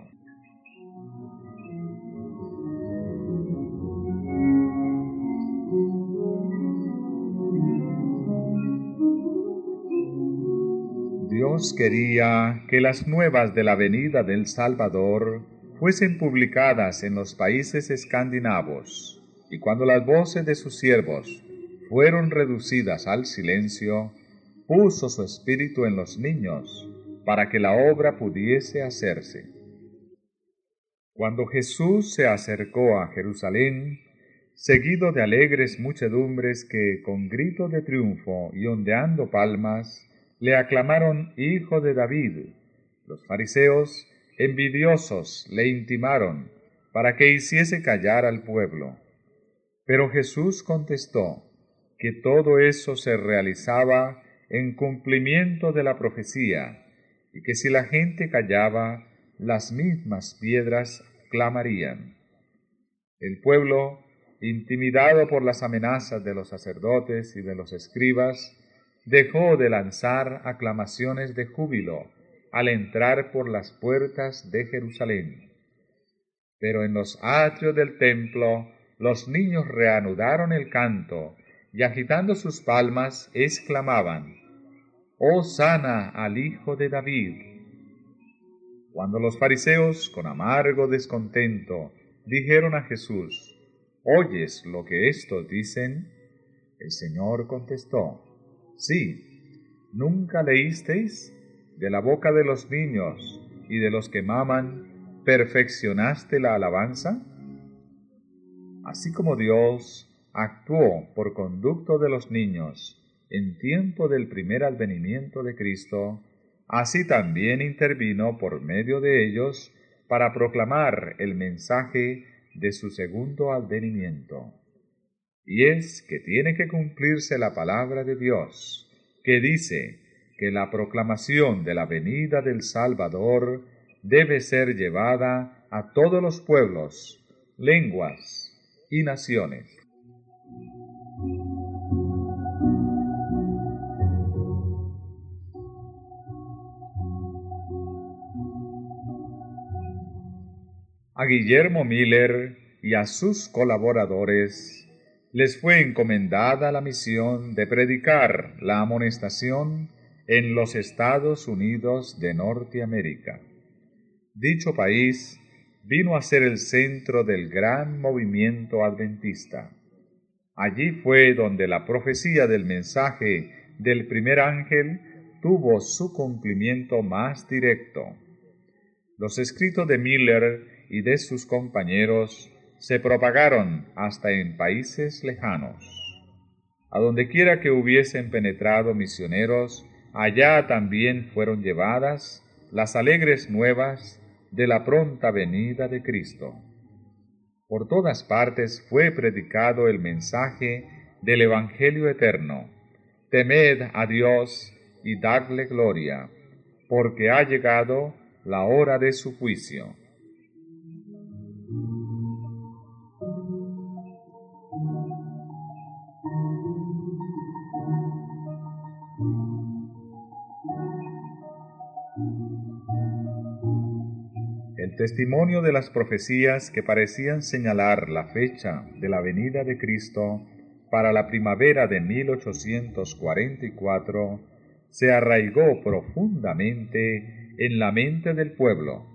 Dios quería que las nuevas de la venida del Salvador fuesen publicadas en los países escandinavos, y cuando las voces de sus siervos fueron reducidas al silencio, puso su espíritu en los niños para que la obra pudiese hacerse. Cuando Jesús se acercó a Jerusalén, seguido de alegres muchedumbres que, con gritos de triunfo y ondeando palmas, le aclamaron Hijo de David, los fariseos, envidiosos, le intimaron para que hiciese callar al pueblo. Pero Jesús contestó que todo eso se realizaba en cumplimiento de la profecía, y que si la gente callaba, las mismas piedras clamarían. El pueblo, intimidado por las amenazas de los sacerdotes y de los escribas, dejó de lanzar aclamaciones de júbilo al entrar por las puertas de Jerusalén. Pero en los atrios del templo los niños reanudaron el canto y agitando sus palmas exclamaban: «Hosana al Hijo de David». Cuando los fariseos, con amargo descontento, dijeron a Jesús: «¿Oyes lo que éstos dicen?», el Señor contestó: «Sí, ¿nunca leísteis? De la boca de los niños y de los que maman, ¿perfeccionaste la alabanza?». Así como Dios actuó por conducto de los niños en tiempo del primer advenimiento de Cristo, así también intervino por medio de ellos para proclamar el mensaje de su segundo advenimiento. Y es que tiene que cumplirse la palabra de Dios, que dice que la proclamación de la venida del Salvador debe ser llevada a todos los pueblos, lenguas y naciones. A Guillermo Miller y a sus colaboradores les fue encomendada la misión de predicar la amonestación en los Estados Unidos de Norteamérica. Dicho país vino a ser el centro del gran movimiento adventista. Allí fue donde la profecía del mensaje del primer ángel tuvo su cumplimiento más directo. Los escritos de Miller y de sus compañeros se propagaron hasta en países lejanos. A donde quiera que hubiesen penetrado misioneros, allá también fueron llevadas las alegres nuevas de la pronta venida de Cristo. Por todas partes fue predicado el mensaje del Evangelio eterno: temed a Dios y dadle gloria, porque ha llegado la hora de su juicio. El testimonio de las profecías que parecían señalar la fecha de la venida de Cristo para la primavera de mil ochocientos cuarenta y cuatro se arraigó profundamente en la mente del pueblo.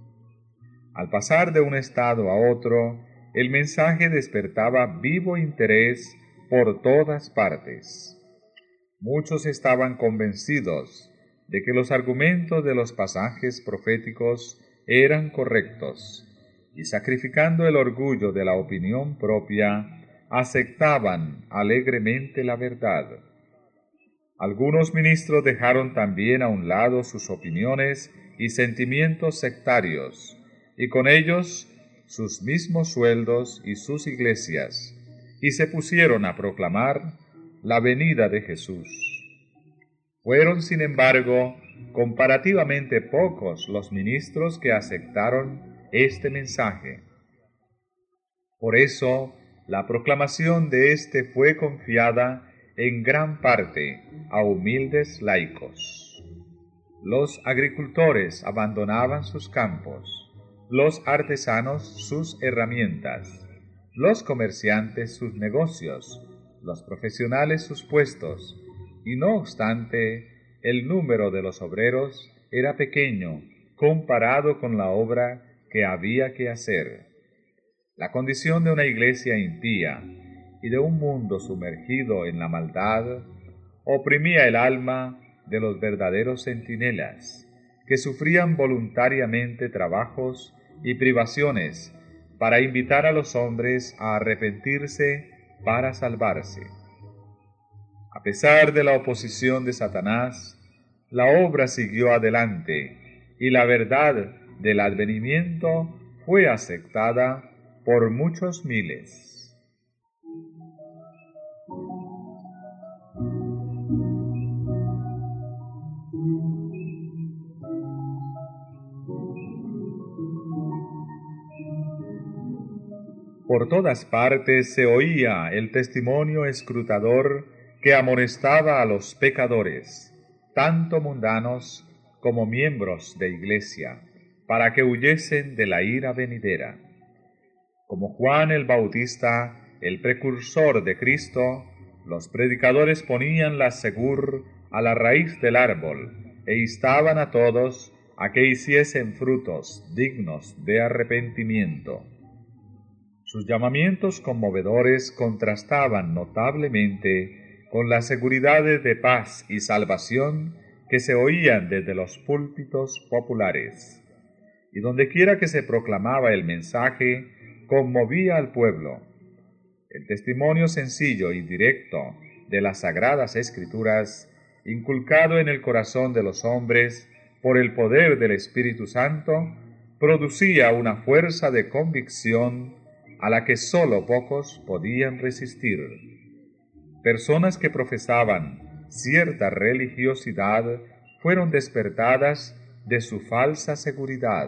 Al pasar de un estado a otro, el mensaje despertaba vivo interés por todas partes. Muchos estaban convencidos de que los argumentos de los pasajes proféticos eran correctos, y sacrificando el orgullo de la opinión propia, aceptaban alegremente la verdad. Algunos ministros dejaron también a un lado sus opiniones y sentimientos sectarios, y con ellos sus mismos sueldos y sus iglesias, y se pusieron a proclamar la venida de Jesús. Fueron, sin embargo, comparativamente pocos los ministros que aceptaron este mensaje. Por eso, la proclamación de éste fue confiada en gran parte a humildes laicos. Los agricultores abandonaban sus campos, los artesanos sus herramientas, los comerciantes sus negocios, los profesionales sus puestos, y no obstante, el número de los obreros era pequeño comparado con la obra que había que hacer. La condición de una iglesia impía y de un mundo sumergido en la maldad oprimía el alma de los verdaderos centinelas, que sufrían voluntariamente trabajos y privaciones para invitar a los hombres a arrepentirse para salvarse. A pesar de la oposición de Satanás, la obra siguió adelante y la verdad del advenimiento fue aceptada por muchos miles. Por todas partes se oía el testimonio escrutador que amonestaba a los pecadores, tanto mundanos como miembros de iglesia, para que huyesen de la ira venidera. Como Juan el Bautista, el precursor de Cristo, los predicadores ponían la segur a la raíz del árbol e instaban a todos a que hiciesen frutos dignos de arrepentimiento. Sus llamamientos conmovedores contrastaban notablemente con las seguridades de paz y salvación que se oían desde los púlpitos populares. Y dondequiera que se proclamaba el mensaje, conmovía al pueblo. El testimonio sencillo y directo de las Sagradas Escrituras, inculcado en el corazón de los hombres por el poder del Espíritu Santo, producía una fuerza de convicción a la que sólo pocos podían resistir. Personas que profesaban cierta religiosidad fueron despertadas de su falsa seguridad.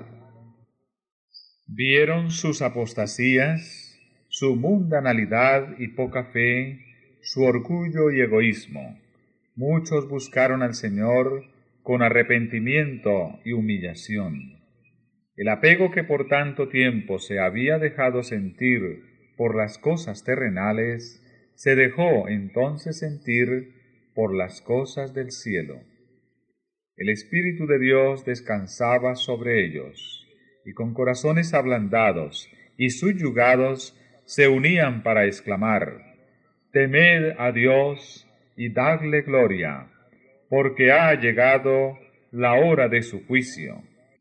Vieron sus apostasías, su mundanalidad y poca fe, su orgullo y egoísmo. Muchos buscaron al Señor con arrepentimiento y humillación. El apego que por tanto tiempo se había dejado sentir por las cosas terrenales, se dejó entonces sentir por las cosas del cielo. El Espíritu de Dios descansaba sobre ellos, y con corazones ablandados y subyugados se unían para exclamar: Temed a Dios y dadle gloria, porque ha llegado la hora de su juicio.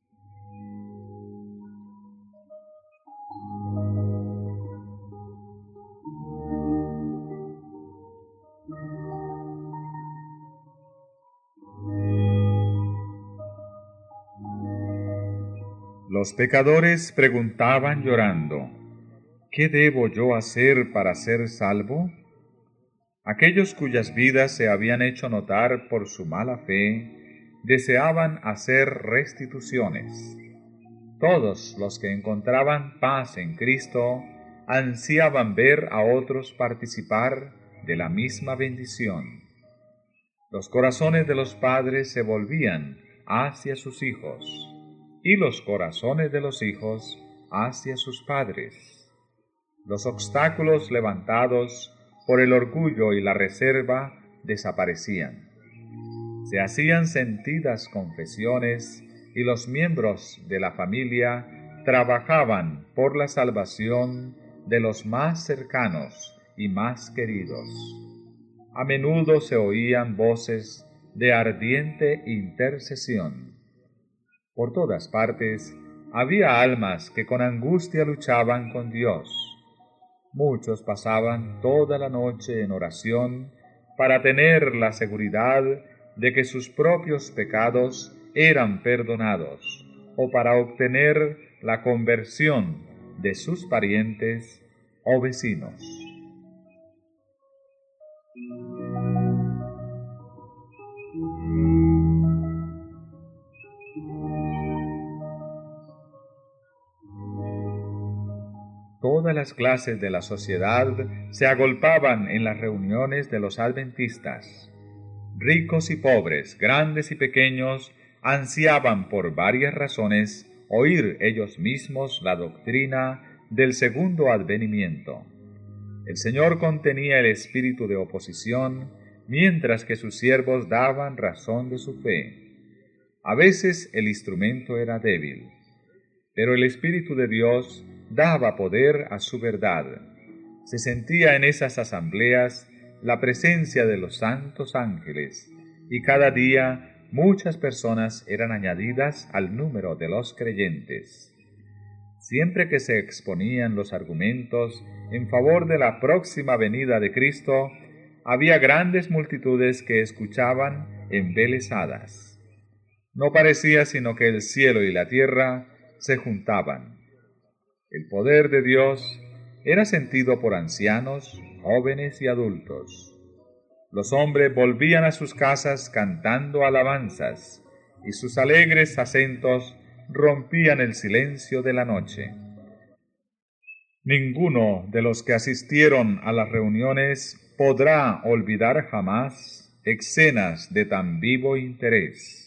Los pecadores preguntaban llorando: ¿Qué debo yo hacer para ser salvo? Aquellos cuyas vidas se habían hecho notar por su mala fe, deseaban hacer restituciones. Todos los que encontraban paz en Cristo ansiaban ver a otros participar de la misma bendición. Los corazones de los padres se volvían hacia sus hijos, y los corazones de los hijos hacia sus padres. Los obstáculos levantados por el orgullo y la reserva desaparecían. Se hacían sentidas confesiones y los miembros de la familia trabajaban por la salvación de los más cercanos y más queridos. A menudo se oían voces de ardiente intercesión. Por todas partes había almas que con angustia luchaban con Dios. Muchos pasaban toda la noche en oración para tener la seguridad de que sus propios pecados eran perdonados, o para obtener la conversión de sus parientes o vecinos. Todas las clases de la sociedad se agolpaban en las reuniones de los adventistas. Ricos y pobres, grandes y pequeños, ansiaban por varias razones oír ellos mismos la doctrina del segundo advenimiento. El Señor contenía el espíritu de oposición, mientras que sus siervos daban razón de su fe. A veces el instrumento era débil, pero el Espíritu de Dios daba poder a su verdad. Se sentía en esas asambleas la presencia de los santos ángeles, y cada día muchas personas eran añadidas al número de los creyentes. Siempre que se exponían los argumentos en favor de la próxima venida de Cristo, había grandes multitudes que escuchaban embelesadas. No parecía sino que el cielo y la tierra se juntaban. El poder de Dios era sentido por ancianos, jóvenes y adultos. Los hombres volvían a sus casas cantando alabanzas, y sus alegres acentos rompían el silencio de la noche. Ninguno de los que asistieron a las reuniones podrá olvidar jamás escenas de tan vivo interés.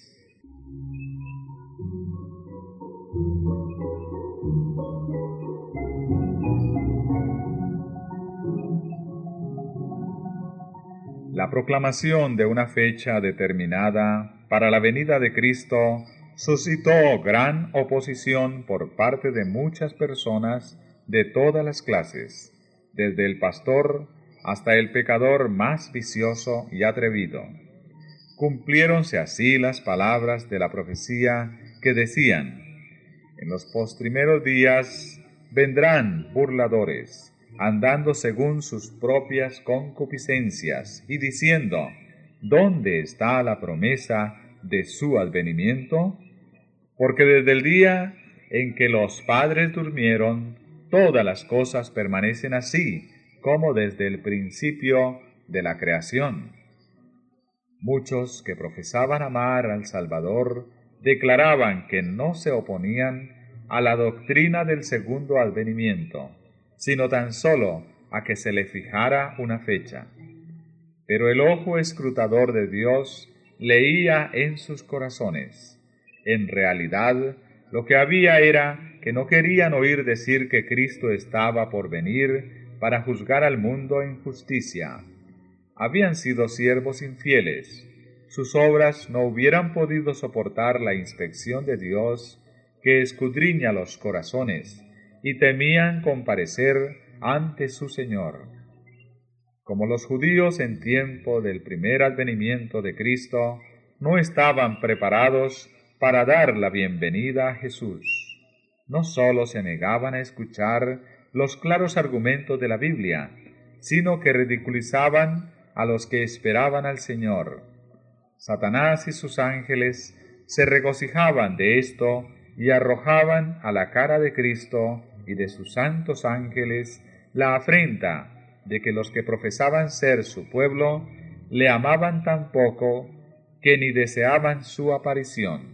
La proclamación de una fecha determinada para la venida de Cristo suscitó gran oposición por parte de muchas personas de todas las clases, desde el pastor hasta el pecador más vicioso y atrevido. Cumpliéronse así las palabras de la profecía que decían: en los postrimeros días vendrán burladores, andando según sus propias concupiscencias, y diciendo: ¿dónde está la promesa de su advenimiento? Porque desde el día en que los padres durmieron, todas las cosas permanecen así, como desde el principio de la creación. Muchos que profesaban amar al Salvador declaraban que no se oponían a la doctrina del segundo advenimiento, sino tan solo a que se le fijara una fecha. Pero el ojo escrutador de Dios leía en sus corazones. En realidad, Lo que había era que no querían oír decir que Cristo estaba por venir para juzgar al mundo en justicia. Habían sido siervos infieles. Sus obras no hubieran podido soportar la inspección de Dios que escudriña los corazones, y temían comparecer ante su Señor. Como los judíos en tiempo del primer advenimiento de Cristo no estaban preparados para dar la bienvenida a Jesús, no sólo se negaban a escuchar los claros argumentos de la Biblia, sino que ridiculizaban a los que esperaban al Señor. Satanás y sus ángeles se regocijaban de esto y arrojaban a la cara de Cristo y de sus santos ángeles la afrenta de que los que profesaban ser su pueblo le amaban tan poco que ni deseaban su aparición.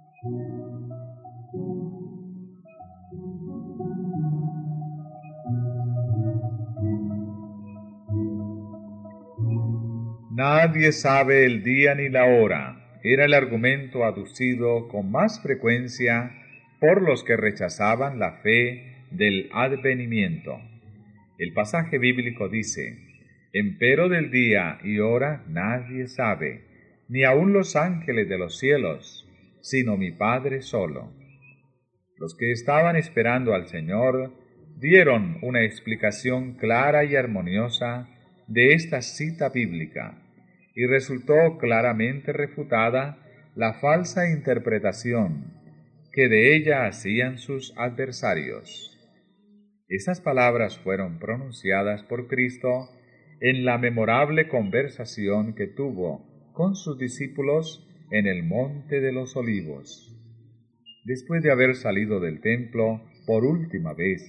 Nadie sabe el día ni la hora, era el argumento aducido con más frecuencia por los que rechazaban la fe del advenimiento. El pasaje bíblico dice: empero del día y hora nadie sabe, ni aun los ángeles de los cielos, sino mi Padre solo. Los que estaban esperando al Señor dieron una explicación clara y armoniosa de esta cita bíblica, y resultó claramente refutada la falsa interpretación que de ella hacían sus adversarios. Estas palabras fueron pronunciadas por Cristo en la memorable conversación que tuvo con sus discípulos en el Monte de los Olivos, después de haber salido del templo por última vez.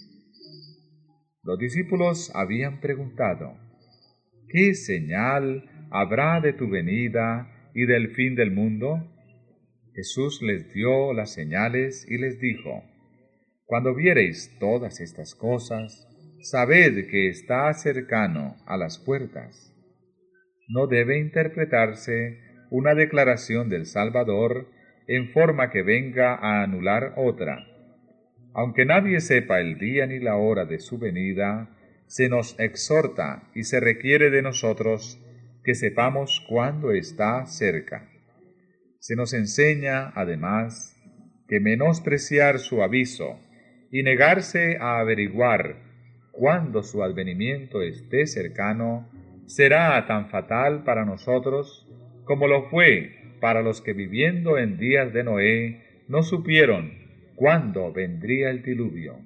Los discípulos habían preguntado: ¿qué señal habrá de tu venida y del fin del mundo? Jesús les dio las señales y les dijo: cuando viereis todas estas cosas, sabed que está cercano a las puertas. No debe interpretarse una declaración del Salvador en forma que venga a anular otra. Aunque nadie sepa el día ni la hora de su venida, se nos exhorta y se requiere de nosotros que sepamos cuándo está cerca. Se nos enseña, además, que menospreciar su aviso y negarse a averiguar cuándo su advenimiento esté cercano será tan fatal para nosotros como lo fue para los que viviendo en días de Noé no supieron cuándo vendría el diluvio.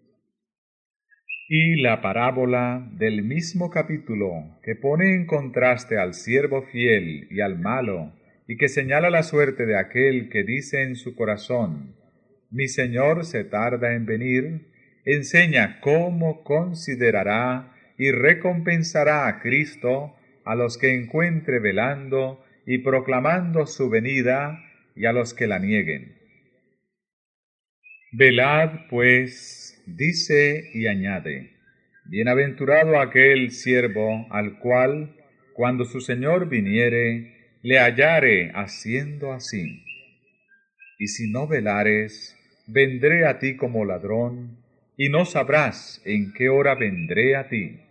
Y la parábola del mismo capítulo, que pone en contraste al siervo fiel y al malo, y que señala la suerte de aquel que dice en su corazón: mi Señor se tarda en venir, enseña cómo considerará y recompensará a Cristo a los que encuentre velando y proclamando su venida, y a los que la nieguen. Velad, pues, dice y añade: bienaventurado aquel siervo al cual, cuando su Señor viniere, le hallare haciendo así. Y si no velares, vendré a ti como ladrón, y no sabrás en qué hora vendré a ti.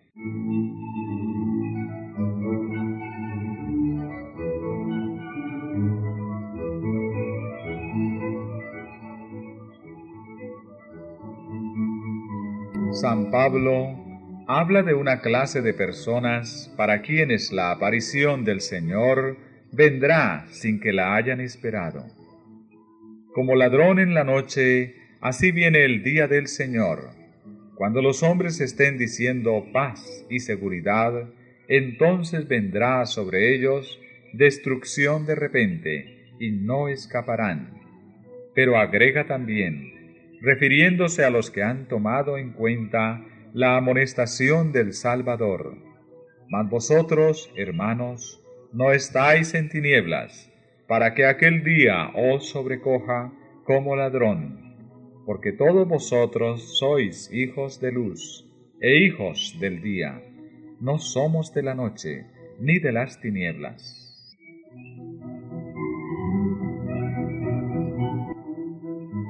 San Pablo habla de una clase de personas para quienes la aparición del Señor vendrá sin que la hayan esperado. Como ladrón en la noche, así viene el día del Señor. Cuando los hombres estén diciendo paz y seguridad, entonces vendrá sobre ellos destrucción de repente, y no escaparán. Pero agrega también, refiriéndose a los que han tomado en cuenta la amonestación del Salvador: mas vosotros, hermanos, no estáis en tinieblas, para que aquel día os sobrecoja como ladrón, porque todos vosotros sois hijos de luz e hijos del día. No somos de la noche ni de las tinieblas.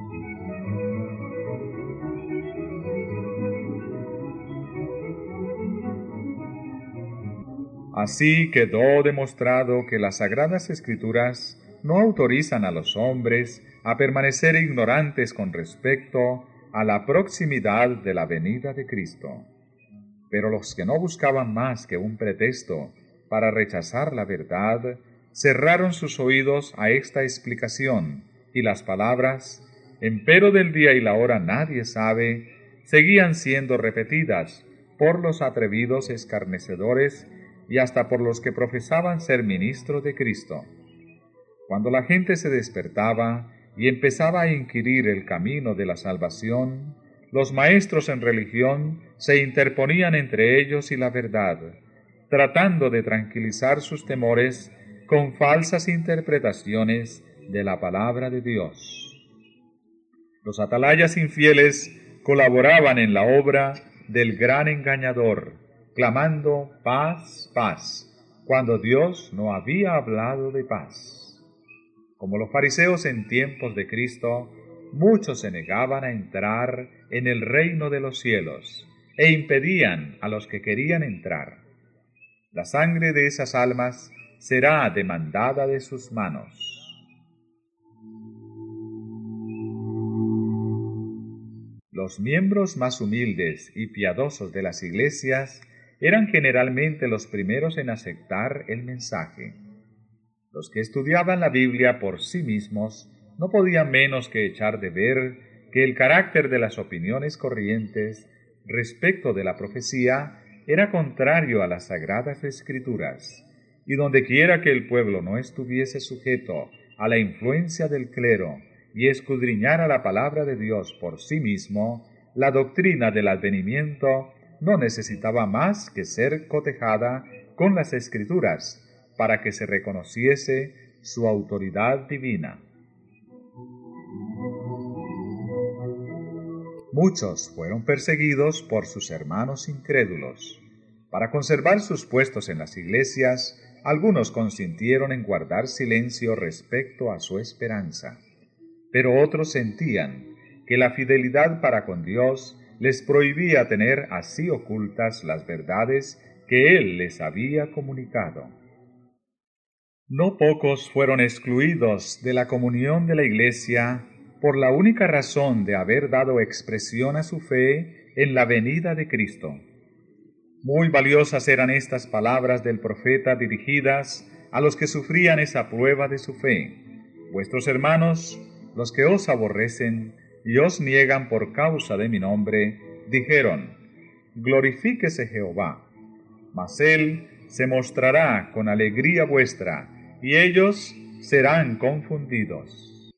Así quedó demostrado que las Sagradas Escrituras no autorizan a los hombres a permanecer ignorantes con respecto a la proximidad de la venida de Cristo. Pero los que no buscaban más que un pretexto para rechazar la verdad, cerraron sus oídos a esta explicación, y las palabras, empero del día y la hora nadie sabe, seguían siendo repetidas por los atrevidos escarnecedores y hasta por los que profesaban ser ministros de Cristo. Cuando la gente se despertaba y empezaba a inquirir el camino de la salvación, los maestros en religión se interponían entre ellos y la verdad, tratando de tranquilizar sus temores con falsas interpretaciones de la palabra de Dios. Los atalayas infieles colaboraban en la obra del gran engañador, clamando paz, paz, cuando Dios no había hablado de paz. Como los fariseos en tiempos de Cristo, muchos se negaban a entrar en el reino de los cielos e impedían a los que querían entrar. La sangre de esas almas será demandada de sus manos. Los miembros más humildes y piadosos de las iglesias eran generalmente los primeros en aceptar el mensaje. Los que estudiaban la Biblia por sí mismos no podían menos que echar de ver que el carácter de las opiniones corrientes respecto de la profecía era contrario a las Sagradas Escrituras, y dondequiera que el pueblo no estuviese sujeto a la influencia del clero y escudriñara la palabra de Dios por sí mismo, la doctrina del advenimiento no necesitaba más que ser cotejada con las Escrituras para que se reconociese su autoridad divina. Muchos fueron perseguidos por sus hermanos incrédulos. Para conservar sus puestos en las iglesias, algunos consintieron en guardar silencio respecto a su esperanza, pero otros sentían que la fidelidad para con Dios les prohibía tener así ocultas las verdades que Él les había comunicado. No pocos fueron excluidos de la comunión de la Iglesia por la única razón de haber dado expresión a su fe en la venida de Cristo. Muy valiosas eran estas palabras del profeta dirigidas a los que sufrían esa prueba de su fe. Vuestros hermanos, los que os aborrecen y os niegan por causa de mi nombre, dijeron, glorifíquese Jehová, mas él se mostrará con alegría vuestra, y ellos serán confundidos.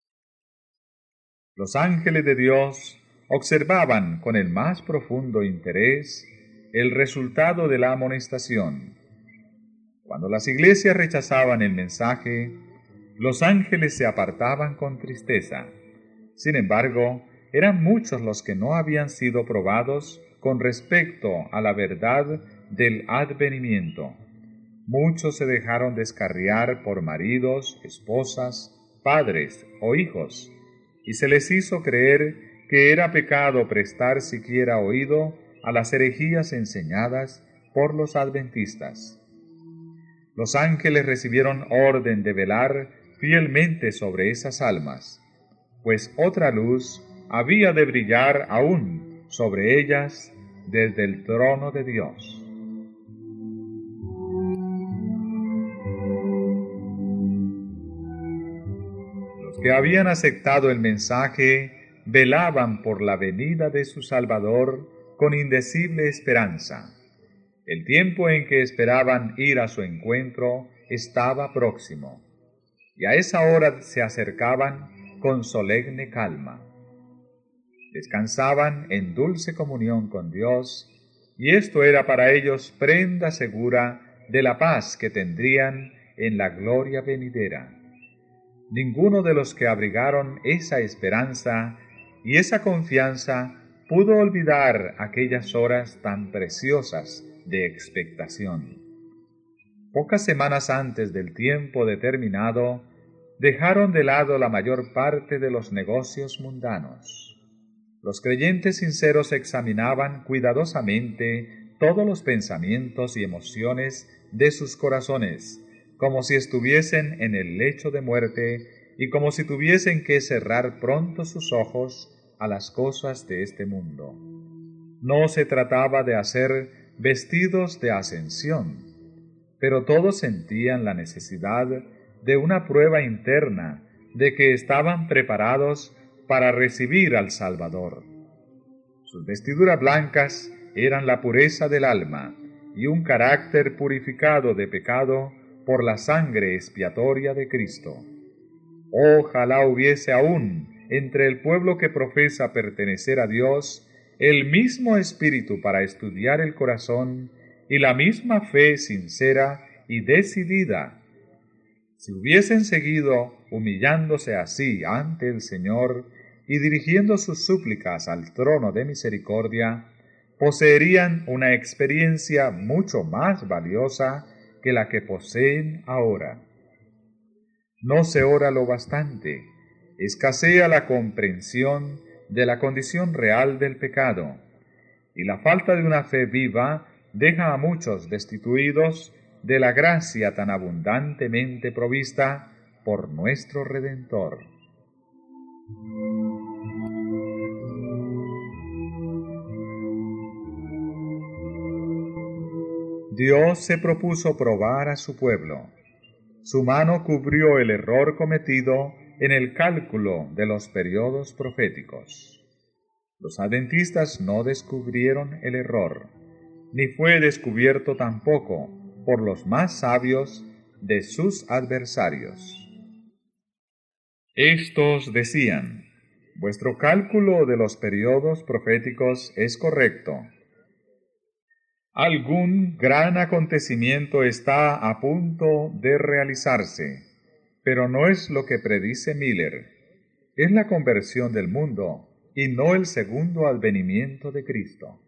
Los ángeles de Dios observaban con el más profundo interés el resultado de la amonestación. Cuando las iglesias rechazaban el mensaje, los ángeles se apartaban con tristeza. Sin embargo, eran muchos los que no habían sido probados con respecto a la verdad del advenimiento. Muchos se dejaron descarriar por maridos, esposas, padres o hijos, y se les hizo creer que era pecado prestar siquiera oído a las herejías enseñadas por los adventistas. Los ángeles recibieron orden de velar fielmente sobre esas almas, pues otra luz había de brillar aún sobre ellas desde el trono de Dios. Los que habían aceptado el mensaje velaban por la venida de su Salvador con indecible esperanza. El tiempo en que esperaban ir a su encuentro estaba próximo, y a esa hora se acercaban con solemne calma. Descansaban en dulce comunión con Dios, y esto era para ellos prenda segura de la paz que tendrían en la gloria venidera. Ninguno de los que abrigaron esa esperanza y esa confianza pudo olvidar aquellas horas tan preciosas de expectación. Pocas semanas antes del tiempo determinado, dejaron de lado la mayor parte de los negocios mundanos. Los creyentes sinceros examinaban cuidadosamente todos los pensamientos y emociones de sus corazones, como si estuviesen en el lecho de muerte y como si tuviesen que cerrar pronto sus ojos a las cosas de este mundo. No se trataba de hacer vestidos de ascensión, pero todos sentían la necesidad de una prueba interna de que estaban preparados para recibir al Salvador. Sus vestiduras blancas eran la pureza del alma y un carácter purificado de pecado por la sangre expiatoria de Cristo. Ojalá hubiese aún entre el pueblo que profesa pertenecer a Dios el mismo espíritu para estudiar el corazón y la misma fe sincera y decidida. Si hubiesen seguido humillándose así ante el Señor y dirigiendo sus súplicas al trono de misericordia, poseerían una experiencia mucho más valiosa que la que poseen ahora. No se ora lo bastante, escasea la comprensión de la condición real del pecado, y la falta de una fe viva deja a muchos destituidos de la gracia tan abundantemente provista por nuestro Redentor. Dios se propuso probar a su pueblo. Su mano cubrió el error cometido en el cálculo de los periodos proféticos. Los adventistas no descubrieron el error, ni fue descubierto tampoco por los más sabios de sus adversarios. Estos decían: vuestro cálculo de los periodos proféticos es correcto. Algún gran acontecimiento está a punto de realizarse, pero no es lo que predice Miller. Es la conversión del mundo y no el segundo advenimiento de Cristo.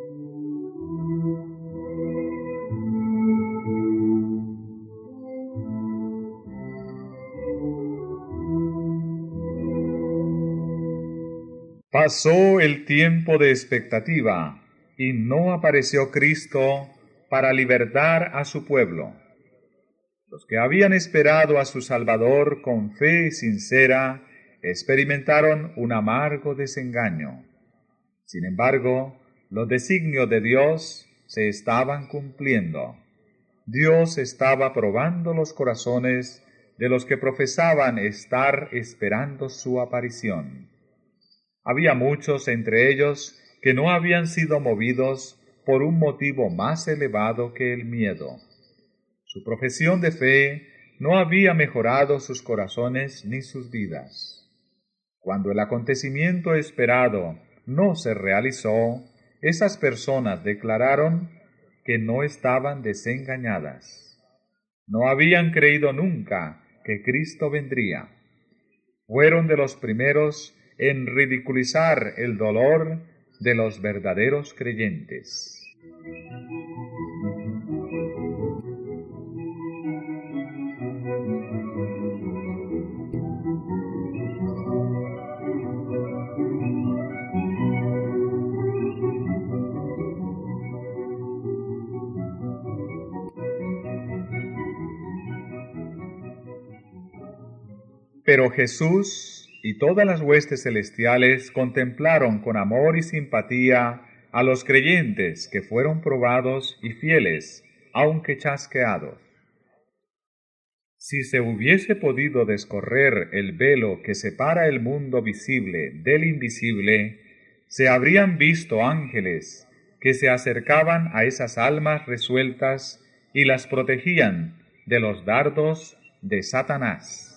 Pasó el tiempo de expectativa y no apareció Cristo para libertar a su pueblo. Los que habían esperado a su Salvador con fe sincera experimentaron un amargo desengaño. Sin embargo, los designios de Dios se estaban cumpliendo. Dios estaba probando los corazones de los que profesaban estar esperando su aparición. Había muchos entre ellos que no habían sido movidos por un motivo más elevado que el miedo. Su profesión de fe no había mejorado sus corazones ni sus vidas. Cuando el acontecimiento esperado no se realizó, esas personas declararon que no estaban desengañadas. No habían creído nunca que Cristo vendría. Fueron de los primeros en ridiculizar el dolor de los verdaderos creyentes. Pero Jesús y todas las huestes celestiales contemplaron con amor y simpatía a los creyentes que fueron probados y fieles, aunque chasqueados. Si se hubiese podido descorrer el velo que separa el mundo visible del invisible, se habrían visto ángeles que se acercaban a esas almas resueltas y las protegían de los dardos de Satanás.